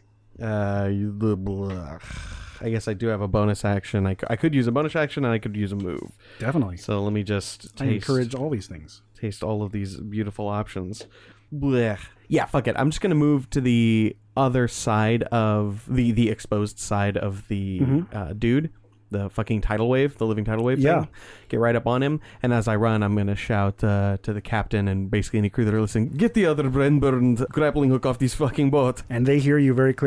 [SPEAKER 5] I guess I do have a bonus action. I could use a bonus action, and I could use a move.
[SPEAKER 1] Definitely.
[SPEAKER 5] So let me just
[SPEAKER 1] I encourage all these things.
[SPEAKER 5] Taste all of these beautiful options. Blech. Yeah, fuck it. I'm just going to move to the other side of the exposed side of the dude. The fucking tidal wave, the living tidal wave thing. Get right up on him. And as I run, I'm going to shout to the captain and basically any crew that are listening, get the other Brenburned grappling hook off this fucking boat.
[SPEAKER 1] And they hear you very clearly.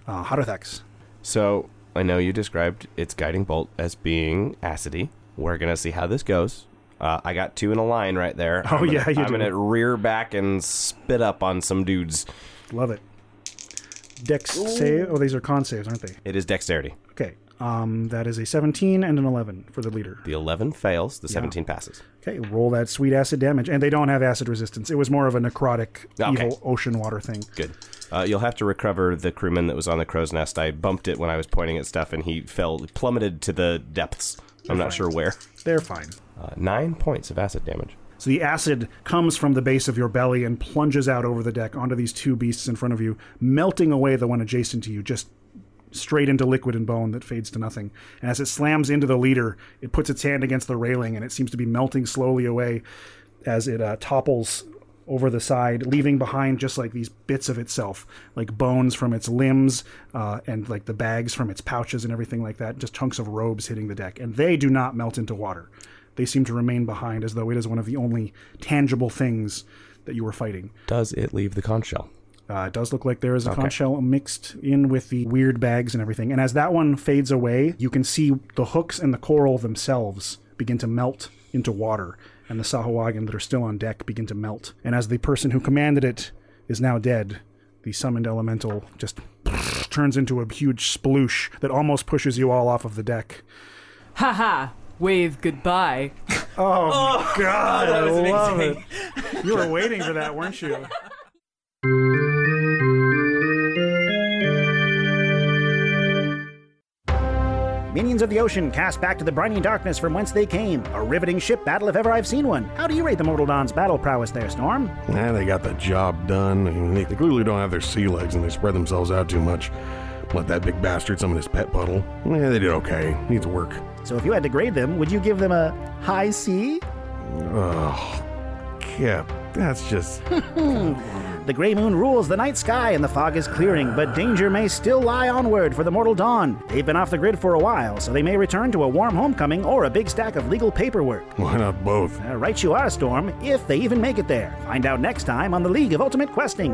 [SPEAKER 3] Haruthex.
[SPEAKER 8] So I know you described its guiding bolt as being acidy. We're going to see how this goes. I got 2 in a line right there.
[SPEAKER 3] Oh, you do.
[SPEAKER 8] I'm going to rear back and spit up on some dudes.
[SPEAKER 3] Love it. Dex save. Oh, these are con saves, aren't they?
[SPEAKER 8] It is dexterity.
[SPEAKER 3] Okay. That is a 17 and an 11 for the leader.
[SPEAKER 8] The 11 fails. The 17 passes.
[SPEAKER 3] Okay, roll that sweet acid damage. And they don't have acid resistance. It was more of a necrotic, evil ocean water thing.
[SPEAKER 8] Good. You'll have to recover the crewman that was on the crow's nest. I bumped it when I was pointing at stuff, and he plummeted to the depths. I'm not sure where.
[SPEAKER 3] They're fine.
[SPEAKER 8] 9 points of acid damage.
[SPEAKER 3] So the acid comes from the base of your belly and plunges out over the deck onto these 2 beasts in front of you, melting away the one adjacent to you, just straight into liquid and bone that fades to nothing. And as it slams into the leader, it puts its hand against the railing, and it seems to be melting slowly away as it topples over the side, leaving behind just like these bits of itself, like bones from its limbs and like the bags from its pouches and everything like that, just chunks of robes hitting the deck. And they do not melt into water. They seem to remain behind as though it is one of the only tangible things that you were fighting.
[SPEAKER 8] Does it leave the conch shell?
[SPEAKER 3] It does look like there is a conch shell mixed in with the weird bags and everything. And as that one fades away, you can see the hooks and the coral themselves begin to melt into water, and the Sahuagin that are still on deck begin to melt. And as the person who commanded it is now dead, the summoned elemental just turns into a huge sploosh that almost pushes you all off of the deck.
[SPEAKER 6] Ha ha! Wave goodbye.
[SPEAKER 3] Oh God, I love
[SPEAKER 6] amazing.
[SPEAKER 3] it. You were waiting for that, weren't you?
[SPEAKER 1] Minions of the ocean cast back to the briny darkness from whence they came. A riveting ship battle if ever I've seen one. How do you rate the Mortal Dawn's battle prowess there, Storm?
[SPEAKER 2] They got the job done. I mean, they clearly don't have their sea legs and they spread themselves out too much. Let that big bastard summon his pet puddle. They did okay. Needs work.
[SPEAKER 1] So if you had to grade them, would you give them a high C?
[SPEAKER 2] Oh, Kip, that's just...
[SPEAKER 1] The gray moon rules the night sky and the fog is clearing, but danger may still lie onward for the Mortal Dawn. They've been off the grid for a while, so they may return to a warm homecoming or a big stack of legal paperwork.
[SPEAKER 2] Why not both?
[SPEAKER 1] Right you are, Storm, if they even make it there. Find out next time on the League of Ultimate Questing.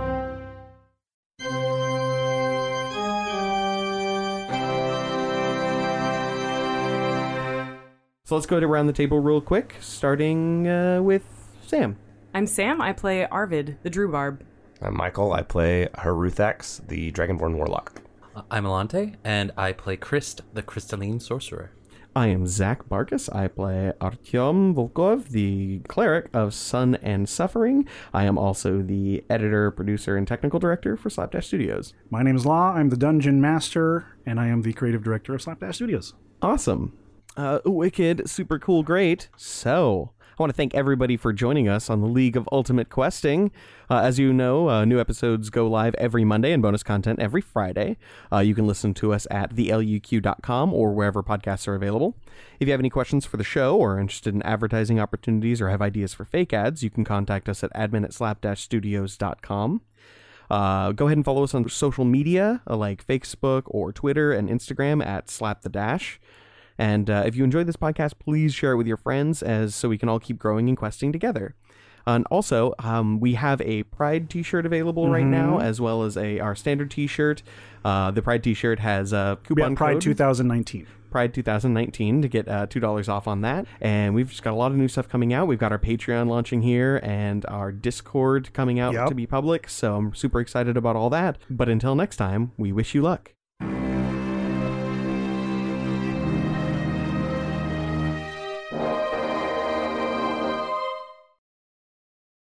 [SPEAKER 5] So let's go around the table real quick, starting with Sam.
[SPEAKER 6] I'm Sam. I play Arvid, the Drewbarb.
[SPEAKER 8] I'm Michael. I play Haruthax, the Dragonborn Warlock.
[SPEAKER 7] I'm Alante, and I play Christ, the Crystalline Sorcerer.
[SPEAKER 5] I am Zach Barkas. I play Artyom Volkov, the Cleric of Sun and Suffering. I am also the editor, producer, and technical director for Slapdash Studios.
[SPEAKER 3] My name is Law. I'm the Dungeon Master, and I am the creative director of Slapdash Studios.
[SPEAKER 5] Awesome. Wicked, super cool, great. So, I want to thank everybody for joining us on the League of Ultimate Questing. As you know, new episodes go live every Monday and bonus content every Friday. You can listen to us at theluq.com or wherever podcasts are available. If you have any questions for the show or are interested in advertising opportunities or have ideas for fake ads, you can contact us at admin@slap-studios.com. Go ahead and follow us on social media like Facebook or Twitter and Instagram at slapthedash. And if you enjoyed this podcast, please share it with your friends so we can all keep growing and questing together. And also, we have a Pride t-shirt available right now, as well as our standard t-shirt. The Pride t-shirt has a coupon
[SPEAKER 3] Pride
[SPEAKER 5] code.
[SPEAKER 3] 2019.
[SPEAKER 5] Pride 2019 to get $2 off on that. And we've just got a lot of new stuff coming out. We've got our Patreon launching here and our Discord coming out to be public. So I'm super excited about all that. But until next time, we wish you luck.